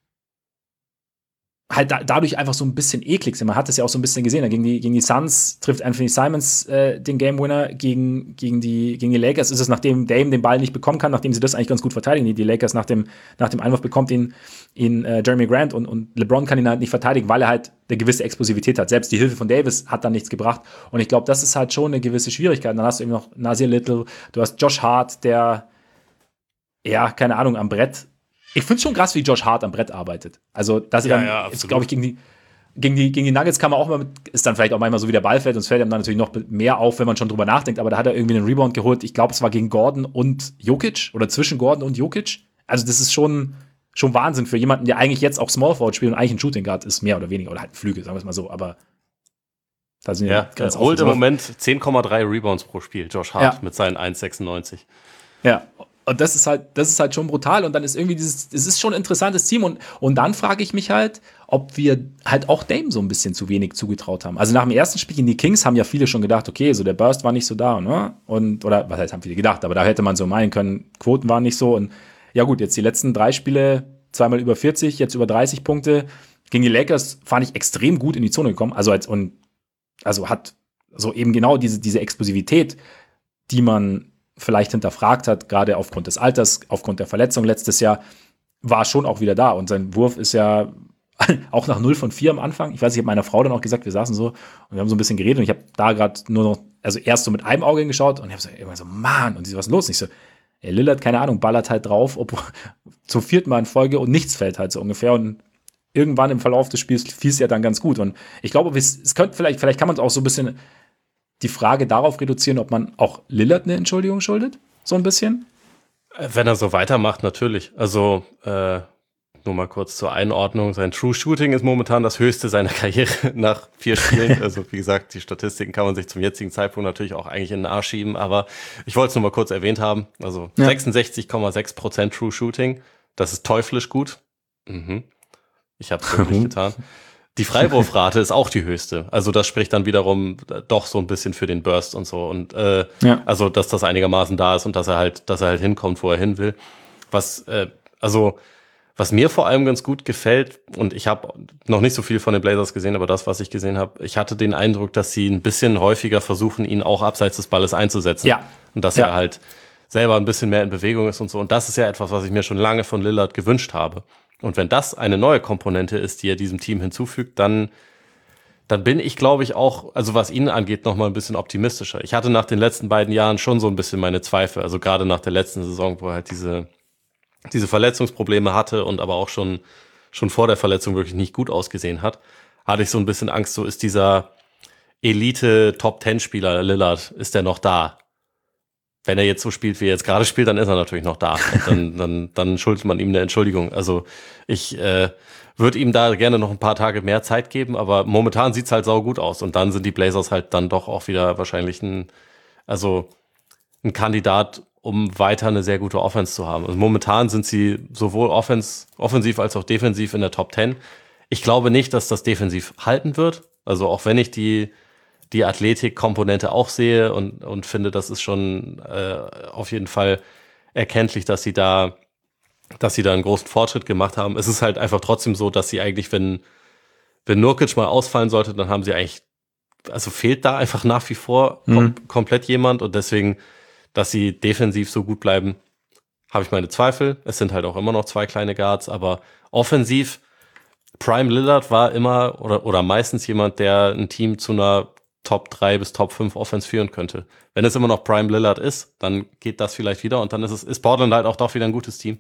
halt dadurch einfach so ein bisschen eklig sind. Man hat es ja auch so ein bisschen gesehen. Gegen die Suns trifft Anthony Simons den Game Winner. Gegen die Lakers ist es, nachdem Dame den Ball nicht bekommen kann, nachdem sie das eigentlich ganz gut verteidigen. Die Lakers nach dem Einwurf bekommt ihn Jeremy Grant und LeBron kann ihn halt nicht verteidigen, weil er halt eine gewisse Explosivität hat. Selbst die Hilfe von Davis hat dann nichts gebracht. Und ich glaube, das ist halt schon eine gewisse Schwierigkeit. Und dann hast du eben noch Nasir Little, du hast Josh Hart, der, ja, keine Ahnung, am Brett. Ich finde es schon krass, wie Josh Hart am Brett arbeitet. Also, dass er dann, glaube ich, gegen die Nuggets kann man auch mal ist dann vielleicht auch manchmal so wie der Ball fällt und es fällt ihm dann natürlich noch mehr auf, wenn man schon drüber nachdenkt, aber da hat er irgendwie einen Rebound geholt. Ich glaube, es war gegen Gordon und Jokic oder zwischen Gordon und Jokic. Also, das ist schon Wahnsinn für jemanden, der eigentlich jetzt auch Small Forward spielt und eigentlich ein Shooting Guard ist, mehr oder weniger, oder halt ein Flügel, sagen wir es mal so, aber da sind ja ganz holt im Moment 10,3 Rebounds pro Spiel, Josh Hart mit seinen 1,96. Ja. Und das ist halt schon brutal und dann ist irgendwie es ist schon ein interessantes Team und dann frage ich mich halt, ob wir halt auch Dame so ein bisschen zu wenig zugetraut haben. Also nach dem ersten Spiel gegen die Kings haben ja viele schon gedacht, okay, so der Burst war nicht so da, ne? Oder was heißt, haben viele gedacht, aber da hätte man so meinen können, Quoten waren nicht so und ja gut, jetzt die letzten 3 Spiele, zweimal über 40, jetzt über 30 Punkte. Gegen die Lakers fand ich extrem gut in die Zone gekommen, also hat so eben genau diese Explosivität, die man vielleicht hinterfragt hat, gerade aufgrund des Alters, aufgrund der Verletzung letztes Jahr, war schon auch wieder da. Und sein Wurf ist ja auch nach 0 von 4 am Anfang. Ich weiß, ich habe meiner Frau dann auch gesagt, wir saßen so und wir haben so ein bisschen geredet und ich habe da gerade nur noch, also erst so mit einem Auge hingeschaut und ich habe so irgendwann so, Mann, und sie, was ist los? Und ich so, Lillard, keine Ahnung, ballert halt drauf, zum 4. Mal in Folge und nichts fällt halt so ungefähr. Und irgendwann im Verlauf des Spiels fiel es ja dann ganz gut. Und ich glaube, es könnte vielleicht kann man es auch so ein bisschen die Frage darauf reduzieren, ob man auch Lillard eine Entschuldigung schuldet, so ein bisschen. Wenn er so weitermacht, natürlich. Also nur mal kurz zur Einordnung. Sein True Shooting ist momentan das höchste seiner Karriere nach 4 Spielen. Also wie gesagt, die Statistiken kann man sich zum jetzigen Zeitpunkt natürlich auch eigentlich in den Arsch schieben, aber ich wollte es nur mal kurz erwähnt haben. Also 66,6% True Shooting, das ist teuflisch gut. Ich habe es wirklich getan. Die Freiwurfrate ist auch die höchste. Also das spricht dann wiederum doch so ein bisschen für den Burst und so. Und also, dass das einigermaßen da ist und dass er halt hinkommt, wo er hin will. Was mir vor allem ganz gut gefällt, und ich habe noch nicht so viel von den Blazers gesehen, aber das, was ich gesehen habe, ich hatte den Eindruck, dass sie ein bisschen häufiger versuchen, ihn auch abseits des Balles einzusetzen. Ja. Und dass er halt selber ein bisschen mehr in Bewegung ist und so. Und das ist ja etwas, was ich mir schon lange von Lillard gewünscht habe. Und wenn das eine neue Komponente ist, die er diesem Team hinzufügt, dann bin ich, glaube ich, auch, also was ihn angeht, noch mal ein bisschen optimistischer. Ich hatte nach den letzten beiden Jahren schon so ein bisschen meine Zweifel, also gerade nach der letzten Saison, wo er halt diese Verletzungsprobleme hatte und aber auch schon vor der Verletzung wirklich nicht gut ausgesehen hat, hatte ich so ein bisschen Angst, so ist dieser Elite-Top-10-Spieler Lillard, ist der noch da? Wenn er jetzt so spielt, wie er jetzt gerade spielt, dann ist er natürlich noch da. Und dann schuldet man ihm eine Entschuldigung. Also ich würde ihm da gerne noch ein paar Tage mehr Zeit geben, aber momentan sieht's halt saugut aus. Und dann sind die Blazers halt dann doch auch wieder wahrscheinlich ein Kandidat, um weiter eine sehr gute Offense zu haben. Also momentan sind sie sowohl offensiv als auch defensiv in der Top 10. Ich glaube nicht, dass das defensiv halten wird. Also auch wenn ich die Athletik-Komponente auch sehe und finde, das ist schon auf jeden Fall erkenntlich, dass sie da einen großen Fortschritt gemacht haben. Es ist halt einfach trotzdem so, dass sie eigentlich, wenn Nurkic mal ausfallen sollte, dann haben sie eigentlich, also fehlt da einfach nach wie vor komplett jemand, und deswegen, dass sie defensiv so gut bleiben, habe ich meine Zweifel. Es sind halt auch immer noch 2 kleine Guards, aber offensiv, Prime Lillard war immer oder meistens jemand, der ein Team zu einer Top 3 bis Top 5 Offense führen könnte. Wenn es immer noch Prime Lillard ist, dann geht das vielleicht wieder und dann ist Portland halt auch doch wieder ein gutes Team.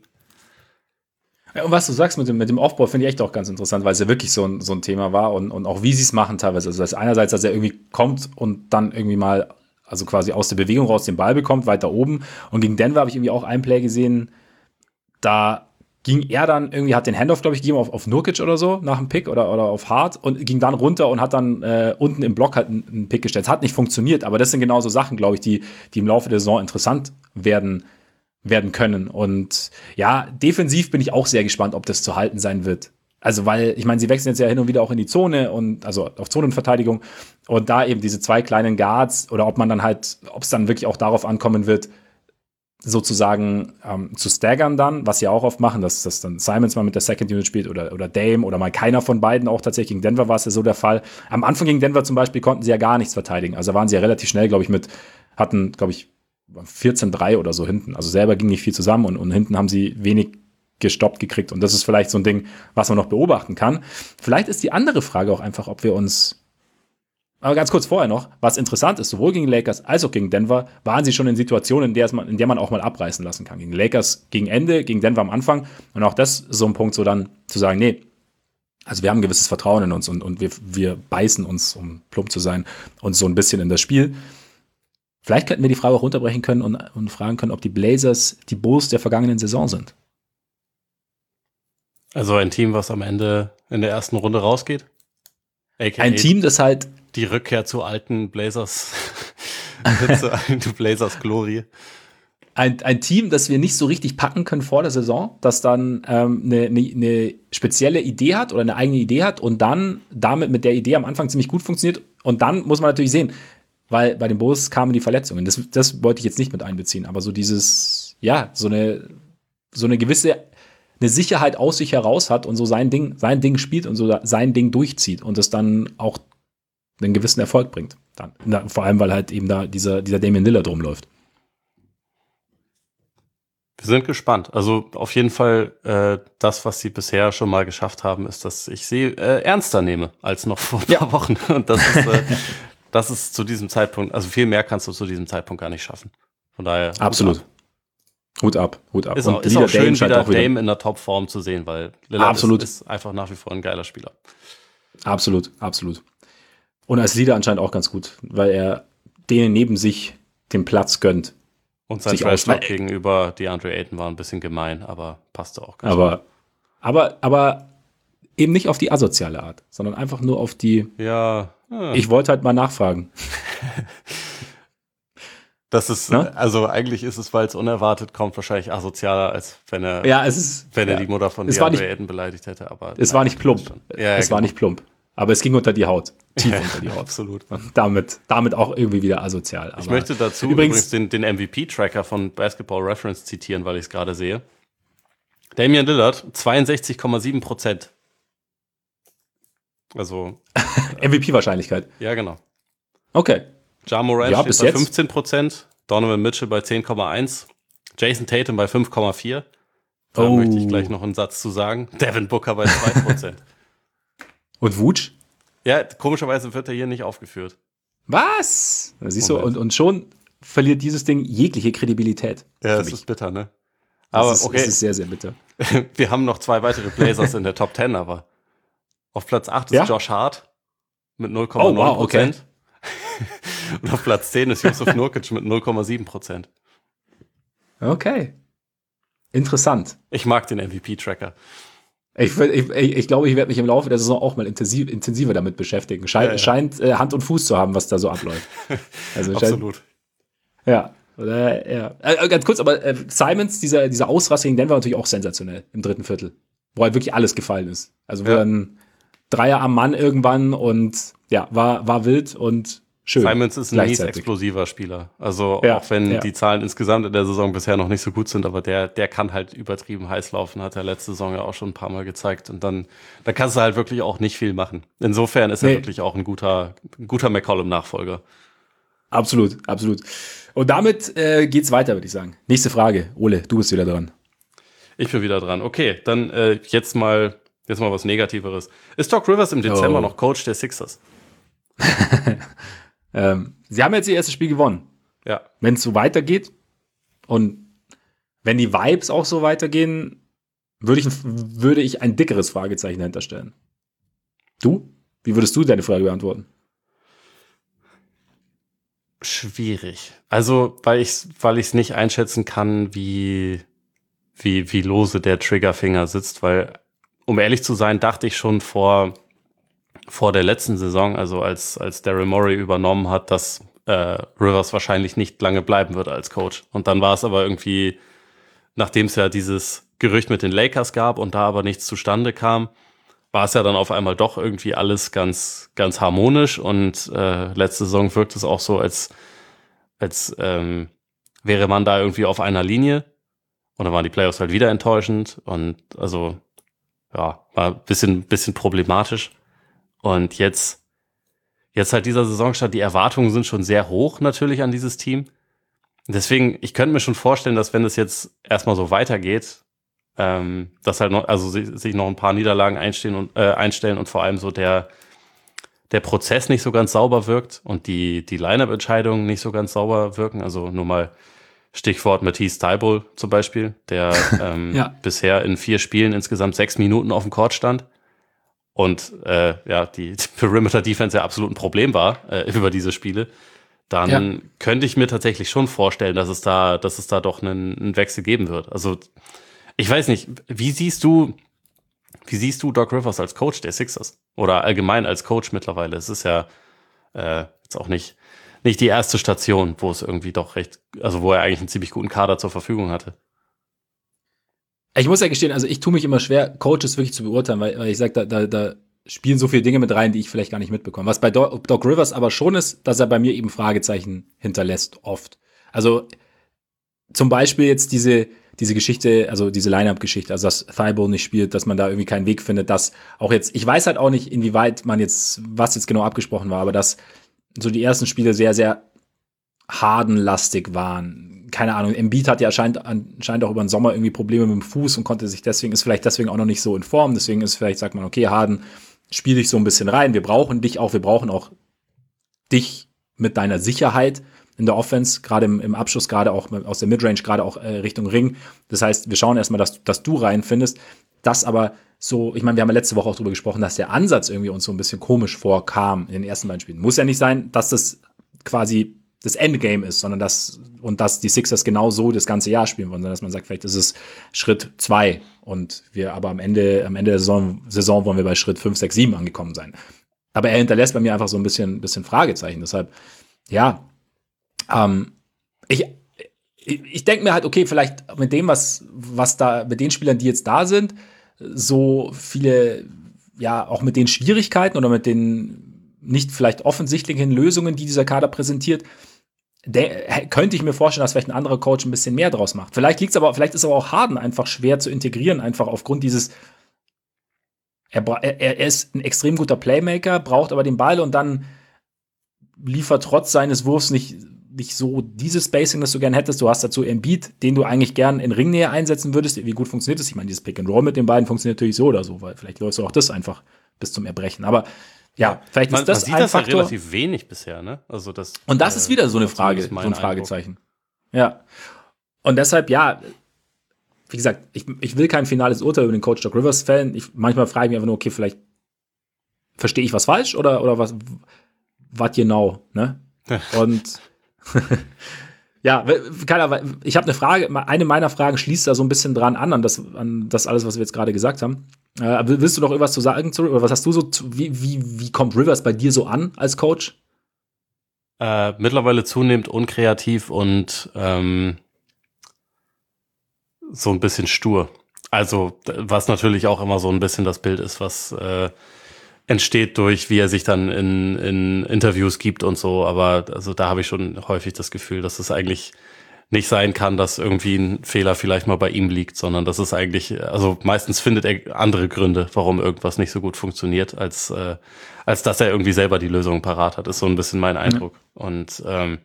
Ja, und was du sagst mit dem Aufbau, finde ich echt auch ganz interessant, weil es ja wirklich so ein Thema war und auch wie sie es machen teilweise. Also das einerseits, dass er irgendwie kommt und dann irgendwie mal, also quasi aus der Bewegung raus den Ball bekommt, weiter oben. Und gegen Denver habe ich irgendwie auch einen Play gesehen, da ging er dann irgendwie, hat den Handoff, glaube ich, gegeben auf Nurkic oder so, nach dem Pick oder auf Hart und ging dann runter und hat dann unten im Block halt einen Pick gestellt. Es hat nicht funktioniert, aber das sind genauso Sachen, glaube ich, die im Laufe der Saison interessant werden können. Und ja, defensiv bin ich auch sehr gespannt, ob das zu halten sein wird. Also, weil, ich meine, sie wechseln jetzt ja hin und wieder auch in die Zone und also auf Zonenverteidigung und da eben diese 2 kleinen Guards oder ob es dann wirklich auch darauf ankommen wird, sozusagen zu staggern dann, was sie auch oft machen, dass dann Simons mal mit der Second Unit spielt oder Dame oder mal keiner von beiden, auch tatsächlich gegen Denver war es ja so der Fall. Am Anfang gegen Denver zum Beispiel konnten sie ja gar nichts verteidigen, also waren sie ja relativ schnell, glaube ich, hatten, glaube ich, 14-3 oder so hinten, also selber ging nicht viel zusammen und hinten haben sie wenig gestoppt gekriegt und das ist vielleicht so ein Ding, was man noch beobachten kann. Vielleicht ist die andere Frage auch einfach, ob wir uns. Aber ganz kurz vorher noch, was interessant ist, sowohl gegen Lakers als auch gegen Denver waren sie schon in Situationen, in der man auch mal abreißen lassen kann. Gegen Lakers gegen Ende, gegen Denver am Anfang. Und auch das so ein Punkt, so dann zu sagen, nee, also wir haben ein gewisses Vertrauen in uns und wir beißen uns, um plump zu sein, uns so ein bisschen in das Spiel. Vielleicht könnten wir die Frage auch runterbrechen können und fragen können, ob die Blazers die Bulls der vergangenen Saison sind. Also ein Team, was am Ende in der ersten Runde rausgeht? AKA ein Team, das halt die Rückkehr zu alten Blazers, zu alten Blazers-Glorie. Ein Team, das wir nicht so richtig packen können vor der Saison, das dann eine spezielle Idee hat oder eine eigene Idee hat und dann damit mit der Idee am Anfang ziemlich gut funktioniert. Und dann muss man natürlich sehen, weil bei den Bulls kamen die Verletzungen. Das wollte ich jetzt nicht mit einbeziehen, aber so dieses, ja, so eine gewisse eine Sicherheit aus sich heraus hat und so sein Ding spielt und so sein Ding durchzieht und es dann auch einen gewissen Erfolg bringt. Dann. Vor allem, weil halt eben da dieser Damian Lillard rumläuft. Wir sind gespannt. Also auf jeden Fall das, was sie bisher schon mal geschafft haben, ist, dass ich sie ernster nehme als noch vor ein paar Wochen. Und das ist zu diesem Zeitpunkt, also viel mehr kannst du zu diesem Zeitpunkt gar nicht schaffen. Von daher. Absolut. Hut ab. Ist auch schön, wieder Dame in der Topform zu sehen, weil Lillard ist einfach nach wie vor ein geiler Spieler. Absolut. Und als Leader anscheinend auch ganz gut, weil er denen neben sich den Platz gönnt. Und sein Trash-Talk gegenüber DeAndre Ayton war ein bisschen gemein, aber passte auch ganz gut. Aber eben nicht auf die asoziale Art, sondern einfach nur auf die. Ja. Ich wollte halt mal nachfragen. Das ist, also eigentlich ist es, weil es unerwartet kommt, wahrscheinlich asozialer, als wenn er, wenn er die Mutter von DeAndre Ayton beleidigt hätte. Aber es war nicht plump. War nicht plump. Aber es ging unter die Haut. Tief unter die Haut. Absolut. Und damit auch irgendwie wieder asozial. Aber ich möchte dazu übrigens den MVP-Tracker von Basketball Reference zitieren, weil ich es gerade sehe. Damian Lillard, 62,7%. Also. MVP-Wahrscheinlichkeit. Ja, genau. Okay. Ja Morant steht bei 15%, Donovan Mitchell bei 10,1%, Jason Tatum bei 5,4%. Da möchte ich gleich noch einen Satz zu sagen. Devin Booker bei 2%. Und Vooch? Ja, komischerweise wird er hier nicht aufgeführt. Was? Siehst du, und schon verliert dieses Ding jegliche Kredibilität. Ja, das ist bitter, ne? Aber es ist sehr, sehr bitter. Wir haben noch 2 weitere Blazers in der Top 10, aber auf Platz 8 ist Josh Hart mit 0,9%. Oh, wow, okay. Und auf Platz 10 ist Jusuf Nurkic mit 0,7%. Okay. Interessant. Ich mag den MVP-Tracker. Ich glaube, ich werde mich im Laufe der Saison auch mal intensiver damit beschäftigen. Scheint Hand und Fuß zu haben, was da so abläuft. Also absolut. Ganz kurz, aber Simons, dieser Ausraster gegen Denver, natürlich auch sensationell im dritten Viertel. Wo halt wirklich alles gefallen ist. Also wo dann Dreier am Mann irgendwann und war wild und schön. Simons ist ein mies explosiver Spieler. Also auch wenn die Zahlen insgesamt in der Saison bisher noch nicht so gut sind, aber der kann halt übertrieben heiß laufen, hat er letzte Saison ja auch schon ein paar Mal gezeigt. Und dann kannst du halt wirklich auch nicht viel machen. Insofern ist er wirklich auch ein guter McCollum-Nachfolger. Absolut. Und damit geht's weiter, würde ich sagen. Nächste Frage. Ole, du bist wieder dran. Ich bin wieder dran. Okay, dann jetzt mal was Negativeres. Ist Doc Rivers im Dezember noch Coach der Sixers? Sie haben jetzt ihr erstes Spiel gewonnen. Ja. Wenn es so weitergeht und wenn die Vibes auch so weitergehen, würde ich ein dickeres Fragezeichen dahinter stellen. Du? Wie würdest du deine Frage beantworten? Schwierig. Also, weil ich's nicht einschätzen kann, wie lose der Triggerfinger sitzt, weil, um ehrlich zu sein, dachte ich schon vor der letzten Saison, also als Daryl Morey übernommen hat, dass Rivers wahrscheinlich nicht lange bleiben wird als Coach. Und dann war es aber irgendwie, nachdem es ja dieses Gerücht mit den Lakers gab und da aber nichts zustande kam, war es ja dann auf einmal doch irgendwie alles ganz, ganz harmonisch. Und letzte Saison wirkt es auch so, als wäre man da irgendwie auf einer Linie. Und dann waren die Playoffs halt wieder enttäuschend. Und also, war ein bisschen problematisch. Und jetzt halt dieser Saisonstart, die Erwartungen sind schon sehr hoch natürlich an dieses Team. Deswegen, ich könnte mir schon vorstellen, dass wenn es jetzt erstmal so weitergeht, dass halt noch, also sich noch ein paar Niederlagen einstellen und vor allem so der Prozess nicht so ganz sauber wirkt und die Line-Up-Entscheidungen nicht so ganz sauber wirken. Also nur mal Stichwort Matisse Thybulle zum Beispiel, der bisher in 4 Spielen insgesamt 6 Minuten auf dem Court stand. Und die Perimeter-Defense ja absolut ein Problem war über diese Spiele, dann könnte ich mir tatsächlich schon vorstellen, dass es da doch einen Wechsel geben wird. Also ich weiß nicht, wie siehst du Doc Rivers als Coach der Sixers? Oder allgemein als Coach mittlerweile? Es ist ja jetzt auch nicht die erste Station, wo es irgendwie doch wo er eigentlich einen ziemlich guten Kader zur Verfügung hatte. Ich muss ja gestehen, also ich tue mich immer schwer, Coaches wirklich zu beurteilen, weil ich sage, da spielen so viele Dinge mit rein, die ich vielleicht gar nicht mitbekomme. Was bei Doc Rivers aber schon ist, dass er bei mir eben Fragezeichen hinterlässt, oft. Also zum Beispiel jetzt diese Geschichte, also diese Line-Up-Geschichte, also dass Thybulle nicht spielt, dass man da irgendwie keinen Weg findet, dass auch jetzt, ich weiß halt auch nicht, inwieweit was jetzt genau abgesprochen war, aber dass so die ersten Spiele sehr, sehr hardenlastig waren. Keine Ahnung, Embiid hat ja anscheinend auch über den Sommer irgendwie Probleme mit dem Fuß und ist vielleicht deswegen auch noch nicht so in Form. Deswegen sagt man, okay, Harden, spiel dich so ein bisschen rein. Wir brauchen dich auch, dich mit deiner Sicherheit in der Offense, gerade im Abschluss, gerade auch aus der Midrange, gerade auch Richtung Ring. Das heißt, wir schauen erstmal, dass du reinfindest. Das aber so, ich meine, wir haben ja letzte Woche auch drüber gesprochen, dass der Ansatz irgendwie uns so ein bisschen komisch vorkam in den ersten beiden Spielen. Muss ja nicht sein, dass das quasi das Endgame ist, sondern dass die Sixers genau so das ganze Jahr spielen wollen, sondern dass man sagt, vielleicht ist es Schritt 2 und wir aber am Ende der Saison wollen wir bei Schritt 5, 6, 7 angekommen sein. Aber er hinterlässt bei mir einfach so ein bisschen Fragezeichen. Deshalb, ja, ich denke mir halt, okay, vielleicht mit dem, was da, mit den Spielern, die jetzt da sind, so viele, ja, auch mit den Schwierigkeiten oder mit den nicht vielleicht offensichtlichen Lösungen, die dieser Kader präsentiert, könnte ich mir vorstellen, dass vielleicht ein anderer Coach ein bisschen mehr draus macht. Vielleicht ist aber auch Harden einfach schwer zu integrieren, einfach aufgrund dieses, er ist ein extrem guter Playmaker, braucht aber den Ball und dann liefert trotz seines Wurfs nicht so dieses Spacing, das du gern hättest. Du hast dazu Embiid, den du eigentlich gern in Ringnähe einsetzen würdest. Wie gut funktioniert das? Ich meine, dieses Pick and Roll mit den beiden funktioniert natürlich so oder so, weil vielleicht läufst du auch das einfach bis zum Erbrechen. Aber ja, vielleicht ist das ein Faktor. Man sieht das ja relativ wenig bisher, ne? Also das. Und das ist wieder so eine Frage, so ein Fragezeichen. Ja. Und deshalb, ja, wie gesagt, ich will kein finales Urteil über den Coach Doc Rivers fällen. Manchmal frage ich mich einfach nur, okay, vielleicht verstehe ich was falsch oder was genau, ne? Und ja, ich habe eine Frage, eine meiner Fragen schließt da so ein bisschen dran an das alles, was wir jetzt gerade gesagt haben. Willst du noch irgendwas zu sagen, oder was hast du so, wie kommt Rivers bei dir so an als Coach? Mittlerweile zunehmend unkreativ und so ein bisschen stur. Also, was natürlich auch immer so ein bisschen das Bild ist, was entsteht durch, wie er sich dann in Interviews gibt und so. Aber also da habe ich schon häufig das Gefühl, dass es eigentlich nicht sein kann, dass irgendwie ein Fehler vielleicht mal bei ihm liegt, sondern dass es eigentlich, also meistens findet er andere Gründe, warum irgendwas nicht so gut funktioniert, als dass er irgendwie selber die Lösung parat hat. Ist so ein bisschen mein Eindruck. Mhm. Und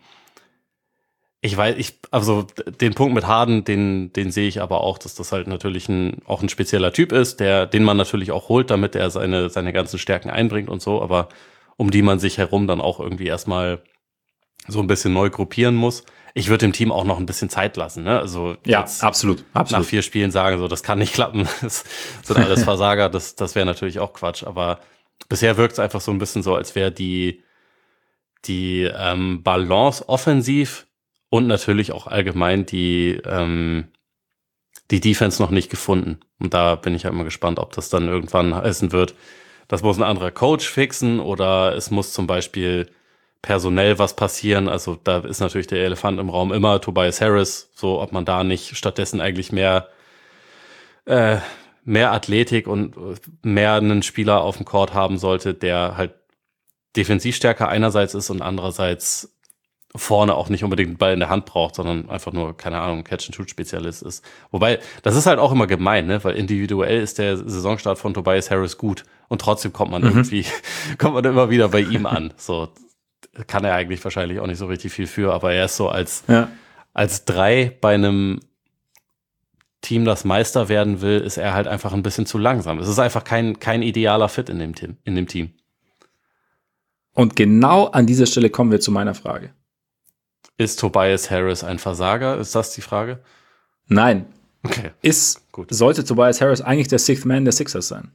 also den Punkt mit Harden, den sehe ich aber auch, dass das halt natürlich auch ein spezieller Typ ist, den man natürlich auch holt, damit er seine ganzen Stärken einbringt und so, aber um die man sich herum dann auch irgendwie erstmal so ein bisschen neu gruppieren muss. Ich würde dem Team auch noch ein bisschen Zeit lassen, ne? Also ja, absolut. Nach 4 Spielen sagen, so, das kann nicht klappen, das sind alles Versager, das wäre natürlich auch Quatsch, aber bisher wirkt es einfach so ein bisschen so, als wäre die Balance offensiv und natürlich auch allgemein die Defense noch nicht gefunden. Und da bin ich halt mal gespannt, ob das dann irgendwann heißen wird, das muss ein anderer Coach fixen oder es muss zum Beispiel personell was passieren. Also da ist natürlich der Elefant im Raum immer Tobias Harris, so ob man da nicht stattdessen eigentlich mehr Athletik und mehr einen Spieler auf dem Court haben sollte, der halt defensiv stärker einerseits ist und andererseits vorne auch nicht unbedingt den Ball in der Hand braucht, sondern einfach nur, keine Ahnung, Catch-and-Shoot-Spezialist ist. Wobei, das ist halt auch immer gemein, ne? Weil individuell ist der Saisonstart von Tobias Harris gut und trotzdem kommt man immer wieder bei ihm an. So kann er eigentlich wahrscheinlich auch nicht so richtig viel für, aber er ist so als 3 bei einem Team, das Meister werden will, ist er halt einfach ein bisschen zu langsam. Es ist einfach kein idealer Fit in dem Team. Und genau an dieser Stelle kommen wir zu meiner Frage. Ist Tobias Harris ein Versager? Ist das die Frage? Nein. Okay. Sollte Tobias Harris eigentlich der Sixth Man der Sixers sein?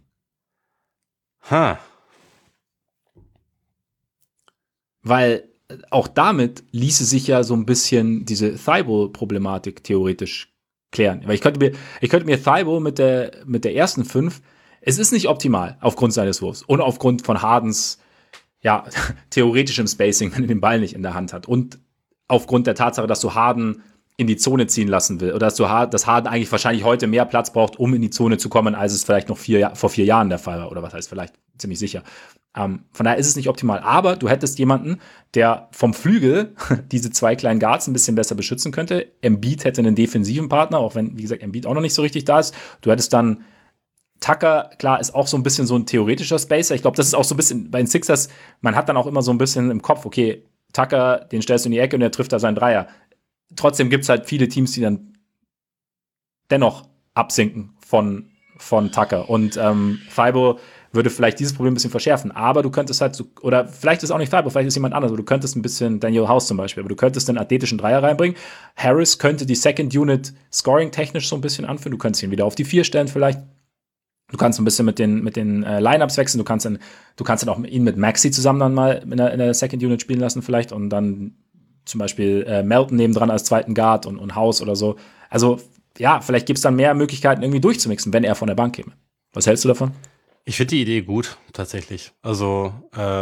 Weil auch damit ließe sich ja so ein bisschen diese Thibault-Problematik theoretisch klären. Weil ich könnte mir Thibault mit der ersten 5, es ist nicht optimal aufgrund seines Wurfs und aufgrund von Hardens theoretischem Spacing, wenn er den Ball nicht in der Hand hat. Und aufgrund der Tatsache, dass du Harden in die Zone ziehen lassen will. Oder dass Harden eigentlich wahrscheinlich heute mehr Platz braucht, um in die Zone zu kommen, als es vielleicht noch vor 4 Jahren der Fall war. Oder was heißt vielleicht? Ziemlich sicher. Von daher ist es nicht optimal. Aber du hättest jemanden, der vom Flügel diese 2 kleinen Guards ein bisschen besser beschützen könnte. Embiid hätte einen defensiven Partner, auch wenn, wie gesagt, Embiid auch noch nicht so richtig da ist. Du hättest dann Tucker, klar, ist auch so ein bisschen so ein theoretischer Spacer. Ich glaube, das ist auch so ein bisschen bei den Sixers, man hat dann auch immer so ein bisschen im Kopf, okay, Tucker, den stellst du in die Ecke und der trifft da seinen Dreier. Trotzdem gibt es halt viele Teams, die dann dennoch absinken von Tucker. Und Thibault würde vielleicht dieses Problem ein bisschen verschärfen. Aber du könntest halt oder vielleicht ist es auch nicht Thibault, vielleicht ist jemand anderes, aber du könntest ein bisschen Daniel House zum Beispiel, aber du könntest einen athletischen Dreier reinbringen. Harris könnte die Second Unit scoring-technisch so ein bisschen anführen. Du könntest ihn wieder auf die 4 stellen vielleicht. Du kannst ein bisschen mit den Lineups wechseln. Du kannst dann auch ihn mit Maxey zusammen dann mal in der Second Unit spielen lassen vielleicht und dann zum Beispiel Melton nebendran als zweiten Guard und House oder so. Also, ja, vielleicht gibt es dann mehr Möglichkeiten, irgendwie durchzumixen, wenn er von der Bank käme. Was hältst du davon? Ich finde die Idee gut, tatsächlich. Also,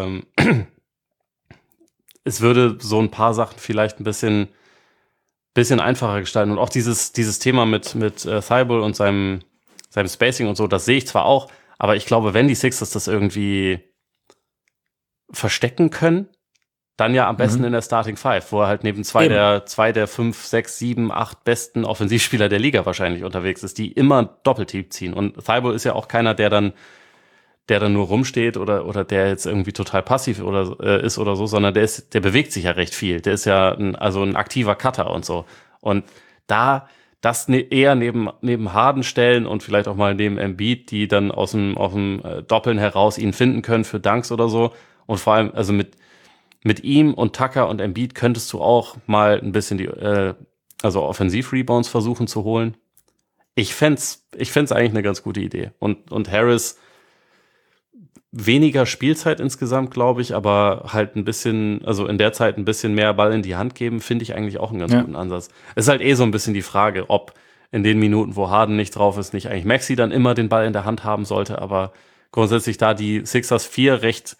es würde so ein paar Sachen vielleicht ein bisschen einfacher gestalten. Und auch dieses Thema mit Thibault und seinem Spacing und so, das sehe ich zwar auch, aber ich glaube, wenn die Sixers das irgendwie verstecken können, dann ja am besten in der Starting Five, wo er halt neben zwei der 5, 6, 7, 8 besten Offensivspieler der Liga wahrscheinlich unterwegs ist, die immer Doppelteam ziehen. Und Thibault ist ja auch keiner, der dann nur rumsteht oder der jetzt irgendwie total passiv ist oder so, sondern der bewegt sich ja recht viel. Der ist ja ein aktiver Cutter und so. Und da das eher neben Harden stellen und vielleicht auch mal neben Embiid, die dann aus dem Doppeln heraus ihn finden können für Dunks oder so. Und vor allem, also mit ihm und Tucker und Embiid könntest du auch mal ein bisschen die Offensiv-Rebounds versuchen zu holen. Ich fänd's eigentlich eine ganz gute Idee. Und Harris weniger Spielzeit insgesamt, glaube ich, aber halt ein bisschen, also in der Zeit ein bisschen mehr Ball in die Hand geben, finde ich eigentlich auch einen ganz guten Ansatz. Es ist halt so ein bisschen die Frage, ob in den Minuten, wo Harden nicht drauf ist, nicht eigentlich Maxey dann immer den Ball in der Hand haben sollte, aber grundsätzlich da die Sixers 4 recht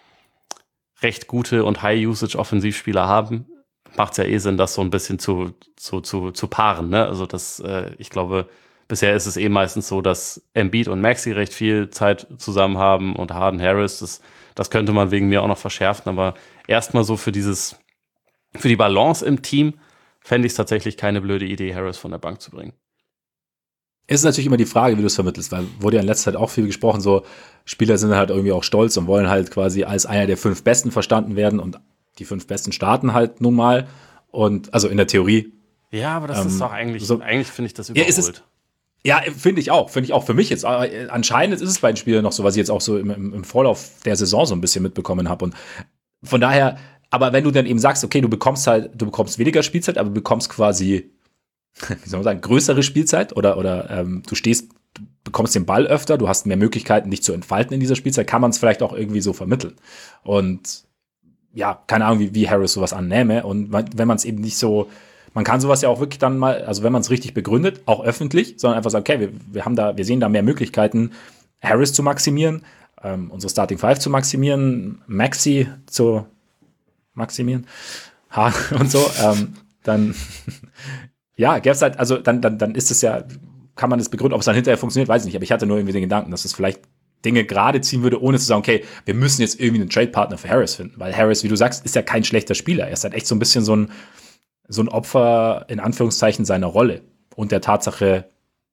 gute und High-Usage-Offensivspieler haben, macht es ja Sinn, das so ein bisschen zu paaren, ne? Also ich glaube, bisher ist es meistens so, dass Embiid und Maxey recht viel Zeit zusammen haben und Harden, Harris, das könnte man wegen mir auch noch verschärfen, aber erstmal so für die Balance im Team fände ich es tatsächlich keine blöde Idee, Harris von der Bank zu bringen. Es ist natürlich immer die Frage, wie du es vermittelst, weil wurde ja in letzter Zeit auch viel gesprochen, so Spieler sind halt irgendwie auch stolz und wollen halt quasi als einer der 5 Besten verstanden werden und die 5 Besten starten halt nun mal und also in der Theorie. Ja, aber das ist doch eigentlich finde ich das überholt. Ja, finde ich auch für mich jetzt. Anscheinend ist es bei den Spielern noch so, was ich jetzt auch so im Vorlauf der Saison so ein bisschen mitbekommen habe und von daher, aber wenn du dann eben sagst, okay, du bekommst weniger Spielzeit, aber du bekommst quasi, wie soll man sagen, größere Spielzeit oder du bekommst den Ball öfter, du hast mehr Möglichkeiten, dich zu entfalten in dieser Spielzeit, kann man es vielleicht auch irgendwie so vermitteln. Und ja, keine Ahnung, wie Harris sowas annähme. Und wenn man es eben nicht so, man kann sowas ja auch wirklich dann mal, also wenn man es richtig begründet, auch öffentlich, sondern einfach sagt, okay, wir sehen da mehr Möglichkeiten, Harris zu maximieren, unsere Starting Five zu maximieren, Maxey zu maximieren, und so, dann ja, gäbe es halt, also dann ist es ja, kann man das begründen, ob es dann hinterher funktioniert, weiß ich nicht, aber ich hatte nur irgendwie den Gedanken, dass es vielleicht Dinge gerade ziehen würde, ohne zu sagen, okay, wir müssen jetzt irgendwie einen Trade-Partner für Harris finden, weil Harris, wie du sagst, ist ja kein schlechter Spieler, er ist halt echt so ein bisschen so ein Opfer, in Anführungszeichen, seiner Rolle und der Tatsache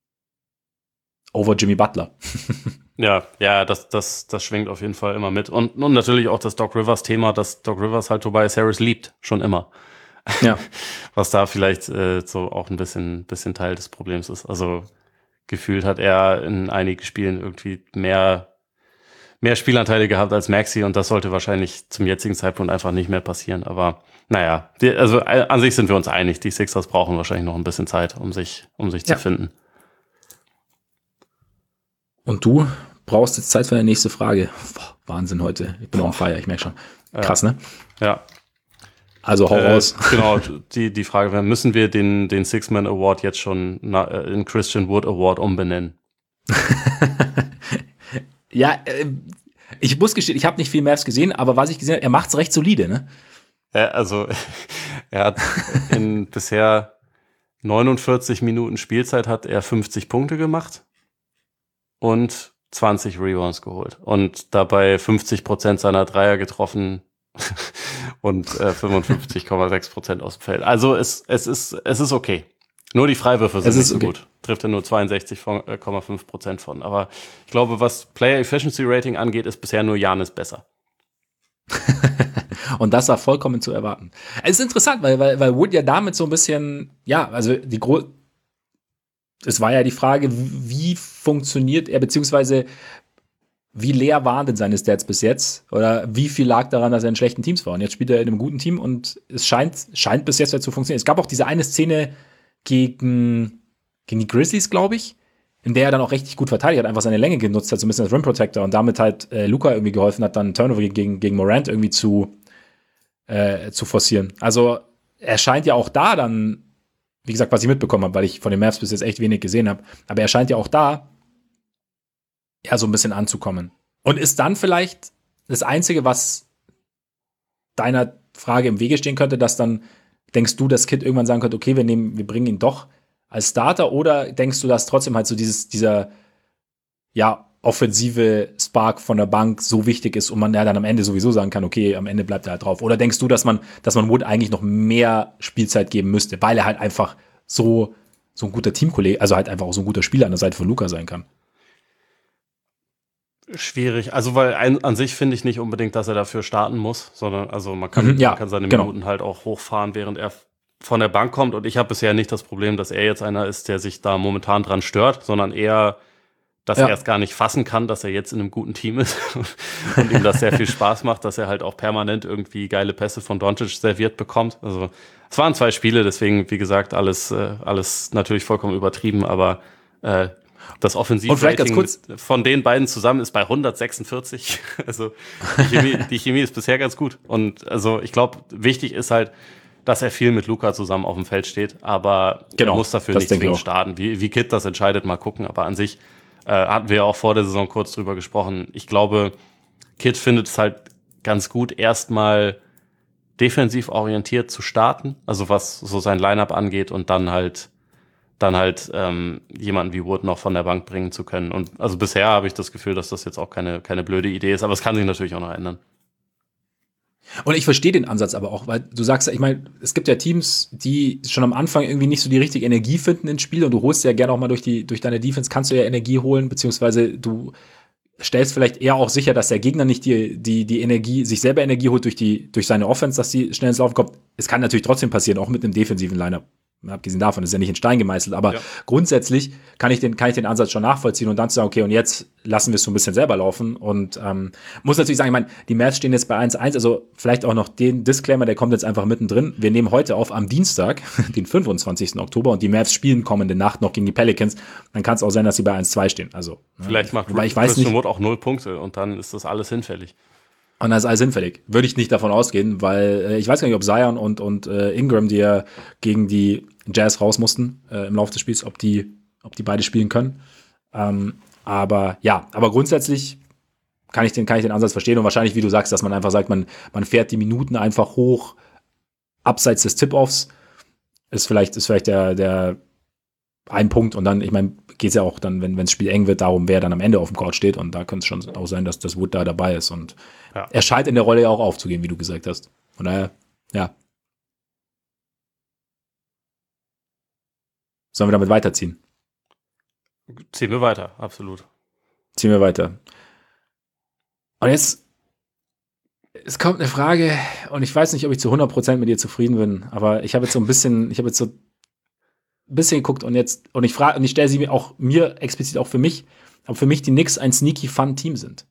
over Jimmy Butler. Ja, das schwingt auf jeden Fall immer mit. Und natürlich auch das Doc Rivers-Thema, dass Doc Rivers halt Tobias Harris liebt, schon immer. Ja. Was da vielleicht so auch ein bisschen Teil des Problems ist. Also gefühlt hat er in einigen Spielen irgendwie mehr Spielanteile gehabt als Maxey und das sollte wahrscheinlich zum jetzigen Zeitpunkt einfach nicht mehr passieren. Aber naja, also an sich sind wir uns einig, die Sixers brauchen wahrscheinlich noch ein bisschen Zeit, um sich zu finden. Und du brauchst jetzt Zeit für deine nächste Frage. Boah, Wahnsinn heute. Ich bin on fire, ich merke schon. Krass, ne? Ja. Also hau raus. Genau, die Frage wäre, müssen wir den Six-Man Award jetzt schon in Christian Wood Award umbenennen? Ja, ich muss gestehen, ich habe nicht viel Mavs gesehen, aber was ich gesehen habe, er macht's recht solide, ne? Also er hat in bisher 49 Minuten Spielzeit hat er 50 Punkte gemacht und 20 Rebounds geholt und dabei 50% seiner Dreier getroffen und 55,6% aus dem Feld. Also es ist okay. Nur die Freiwürfe sind nicht so gut. Trifft er nur 62,5% von. Aber ich glaube, was Player Efficiency Rating angeht, ist bisher nur Giannis besser. Und das war vollkommen zu erwarten. Es ist interessant, weil Wood ja damit so ein bisschen, ja, also es war ja die Frage, wie funktioniert er, beziehungsweise wie leer waren denn seine Stats bis jetzt? Oder wie viel lag daran, dass er in schlechten Teams war? Und jetzt spielt er in einem guten Team und es scheint bis jetzt zu funktionieren. Es gab auch diese eine Szene gegen die Grizzlies, glaube ich, in der er dann auch richtig gut verteidigt hat, einfach seine Länge genutzt hat, so ein bisschen als Rim Protector und damit halt Luka irgendwie geholfen hat, dann Turnover gegen Morant irgendwie zu forcieren. Also er scheint ja auch da dann, wie gesagt, was ich mitbekommen habe, weil ich von den Mavs bis jetzt echt wenig gesehen habe, aber er scheint ja auch da ja so ein bisschen anzukommen. Und ist dann vielleicht das Einzige, was deiner Frage im Wege stehen könnte, dass dann, denkst du, dass Kid irgendwann sagen könnte, okay, wir bringen ihn doch als Starter, oder denkst du, dass trotzdem halt so dieser, ja, offensive Spark von der Bank so wichtig ist und man ja dann am Ende sowieso sagen kann, okay, am Ende bleibt er halt drauf? Oder denkst du, dass man Wood eigentlich noch mehr Spielzeit geben müsste, weil er halt einfach so ein guter Teamkollege, also halt einfach auch so ein guter Spieler an der Seite von Luka sein kann? Schwierig, also weil an sich finde ich nicht unbedingt, dass er dafür starten muss, sondern also man kann seine Minuten halt auch hochfahren, während er von der Bank kommt, und ich habe bisher nicht das Problem, dass er jetzt einer ist, der sich da momentan dran stört, sondern eher, dass er es gar nicht fassen kann, dass er jetzt in einem guten Team ist und ihm das sehr viel Spaß macht, dass er halt auch permanent irgendwie geile Pässe von Doncic serviert bekommt. Also es waren 2 Spiele, deswegen, wie gesagt, alles natürlich vollkommen übertrieben, aber das Offensivrating von den beiden zusammen ist bei 146. Also die Chemie ist bisher ganz gut. Und also ich glaube, wichtig ist halt, dass er viel mit Luka zusammen auf dem Feld steht, aber er muss dafür nicht zwingend starten. Wie Kid das entscheidet, mal gucken. Aber an sich hatten wir ja auch vor der Saison kurz drüber gesprochen. Ich glaube, Kid findet es halt ganz gut, erstmal defensiv orientiert zu starten, also was so sein Lineup angeht, und dann halt jemanden wie Wood noch von der Bank bringen zu können. Und also bisher habe ich das Gefühl, dass das jetzt auch keine blöde Idee ist, aber es kann sich natürlich auch noch ändern. Und ich verstehe den Ansatz aber auch, weil du sagst, ich meine, es gibt ja Teams, die schon am Anfang irgendwie nicht so die richtige Energie finden ins Spiel, und du holst ja gerne auch mal durch deine Defense, kannst du ja Energie holen, beziehungsweise du stellst vielleicht eher auch sicher, dass der Gegner nicht die Energie, sich selber Energie holt durch seine Offense, dass sie schnell ins Laufen kommt. Es kann natürlich trotzdem passieren, auch mit einem defensiven Lineup. Abgesehen davon, ist ja nicht in Stein gemeißelt, aber grundsätzlich kann ich den Ansatz schon nachvollziehen und dann zu sagen, okay, und jetzt lassen wir es so ein bisschen selber laufen, und muss natürlich sagen, ich meine, die Mavs stehen jetzt bei 1-1, also vielleicht auch noch den Disclaimer, der kommt jetzt einfach mittendrin. Wir nehmen heute auf am Dienstag, den 25. Oktober, und die Mavs spielen kommende Nacht noch gegen die Pelicans. Dann kann es auch sein, dass sie bei 1-2 stehen. Also vielleicht macht Christian Wood auch 0 Punkte und dann ist das alles hinfällig. Und das ist alles hinfällig. Würde ich nicht davon ausgehen, weil ich weiß gar nicht, ob Zion und Ingram, die ja gegen die Jazz raus mussten im Laufe des Spiels, ob die beide spielen können. Aber grundsätzlich kann ich den Ansatz verstehen, und wahrscheinlich, wie du sagst, dass man einfach sagt, man fährt die Minuten einfach hoch abseits des Tip-Offs, ist vielleicht der ein Punkt, und dann, ich meine, geht es ja auch dann, wenn das Spiel eng wird, darum, wer dann am Ende auf dem Court steht, und da könnte es schon auch sein, dass das Wood da dabei ist, und er scheint in der Rolle ja auch aufzugehen, wie du gesagt hast. Von daher, ja. Sollen wir damit weiterziehen? Ziehen wir weiter, absolut. Ziehen wir weiter. Und jetzt, es kommt eine Frage, und ich weiß nicht, ob ich zu 100% mit dir zufrieden bin, aber ich habe jetzt so ein bisschen geguckt, und ich stelle sie mir explizit auch für mich, ob für mich die Knicks ein sneaky fun Team sind.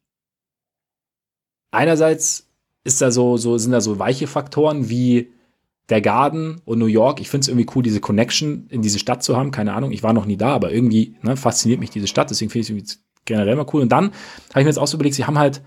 Einerseits sind da so weiche Faktoren wie der Garden und New York. Ich finde es irgendwie cool, diese Connection in diese Stadt zu haben. Keine Ahnung, ich war noch nie da, aber irgendwie fasziniert mich diese Stadt. Deswegen finde ich es irgendwie generell mal cool. Und dann habe ich mir jetzt auch so überlegt, sie haben eine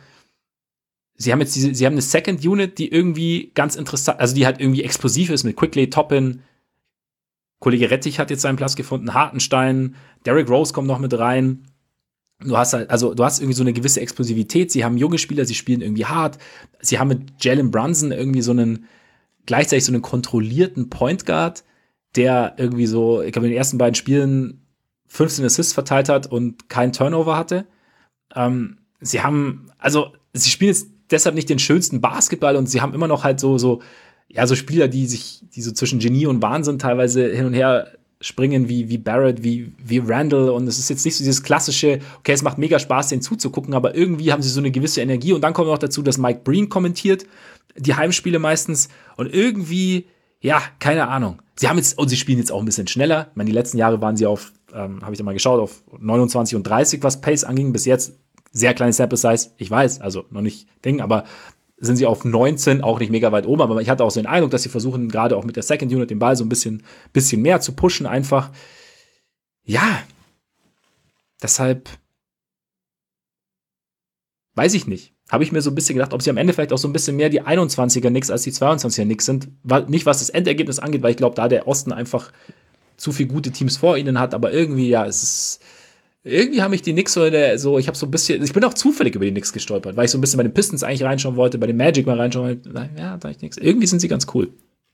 Second Unit, die irgendwie ganz interessant, also die halt irgendwie explosiv ist, mit Quickley, Toppin. Kollege Rettich hat jetzt seinen Platz gefunden, Hartenstein, Derrick Rose kommt noch mit rein. Du hast irgendwie so eine gewisse Explosivität. Sie haben junge Spieler, sie spielen irgendwie hart. Sie haben mit Jalen Brunson irgendwie gleichzeitig so einen kontrollierten Point Guard, der irgendwie so, ich glaube, in den ersten beiden Spielen 15 Assists verteilt hat und keinen Turnover hatte. Sie spielen jetzt deshalb nicht den schönsten Basketball, und sie haben immer noch halt so Spieler, die so zwischen Genie und Wahnsinn teilweise hin und her springen, wie Barrett, wie Randall, und es ist jetzt nicht so dieses klassische, okay, es macht mega Spaß, denen zuzugucken, aber irgendwie haben sie so eine gewisse Energie, und dann kommt noch dazu, dass Mike Breen kommentiert die Heimspiele meistens, und irgendwie, ja, keine Ahnung. Sie spielen jetzt auch ein bisschen schneller. Ich meine, die letzten Jahre waren sie auf, habe ich da mal geschaut, auf 29 und 30, was Pace anging, bis jetzt sehr kleine Sample Size, ich weiß, also noch nicht Ding, aber sind sie auf 19, auch nicht mega weit oben, aber ich hatte auch so den Eindruck, dass sie versuchen, gerade auch mit der Second Unit den Ball so ein bisschen mehr zu pushen, einfach. Ja, deshalb weiß ich nicht. habe ich mir so ein bisschen gedacht, ob sie am Ende vielleicht auch so ein bisschen mehr die 21er Knicks als die 22er Knicks sind. Nicht, was das Endergebnis angeht, weil ich glaube, da der Osten einfach zu viele gute Teams vor ihnen hat, aber irgendwie, ja, irgendwie haben mich die Knicks ich habe so ein bisschen, ich bin auch zufällig über die Knicks gestolpert, weil ich so ein bisschen bei den Pistons eigentlich reinschauen wollte, bei den Magic mal reinschauen wollte. Ja, da ich nichts. Irgendwie sind sie ganz cool.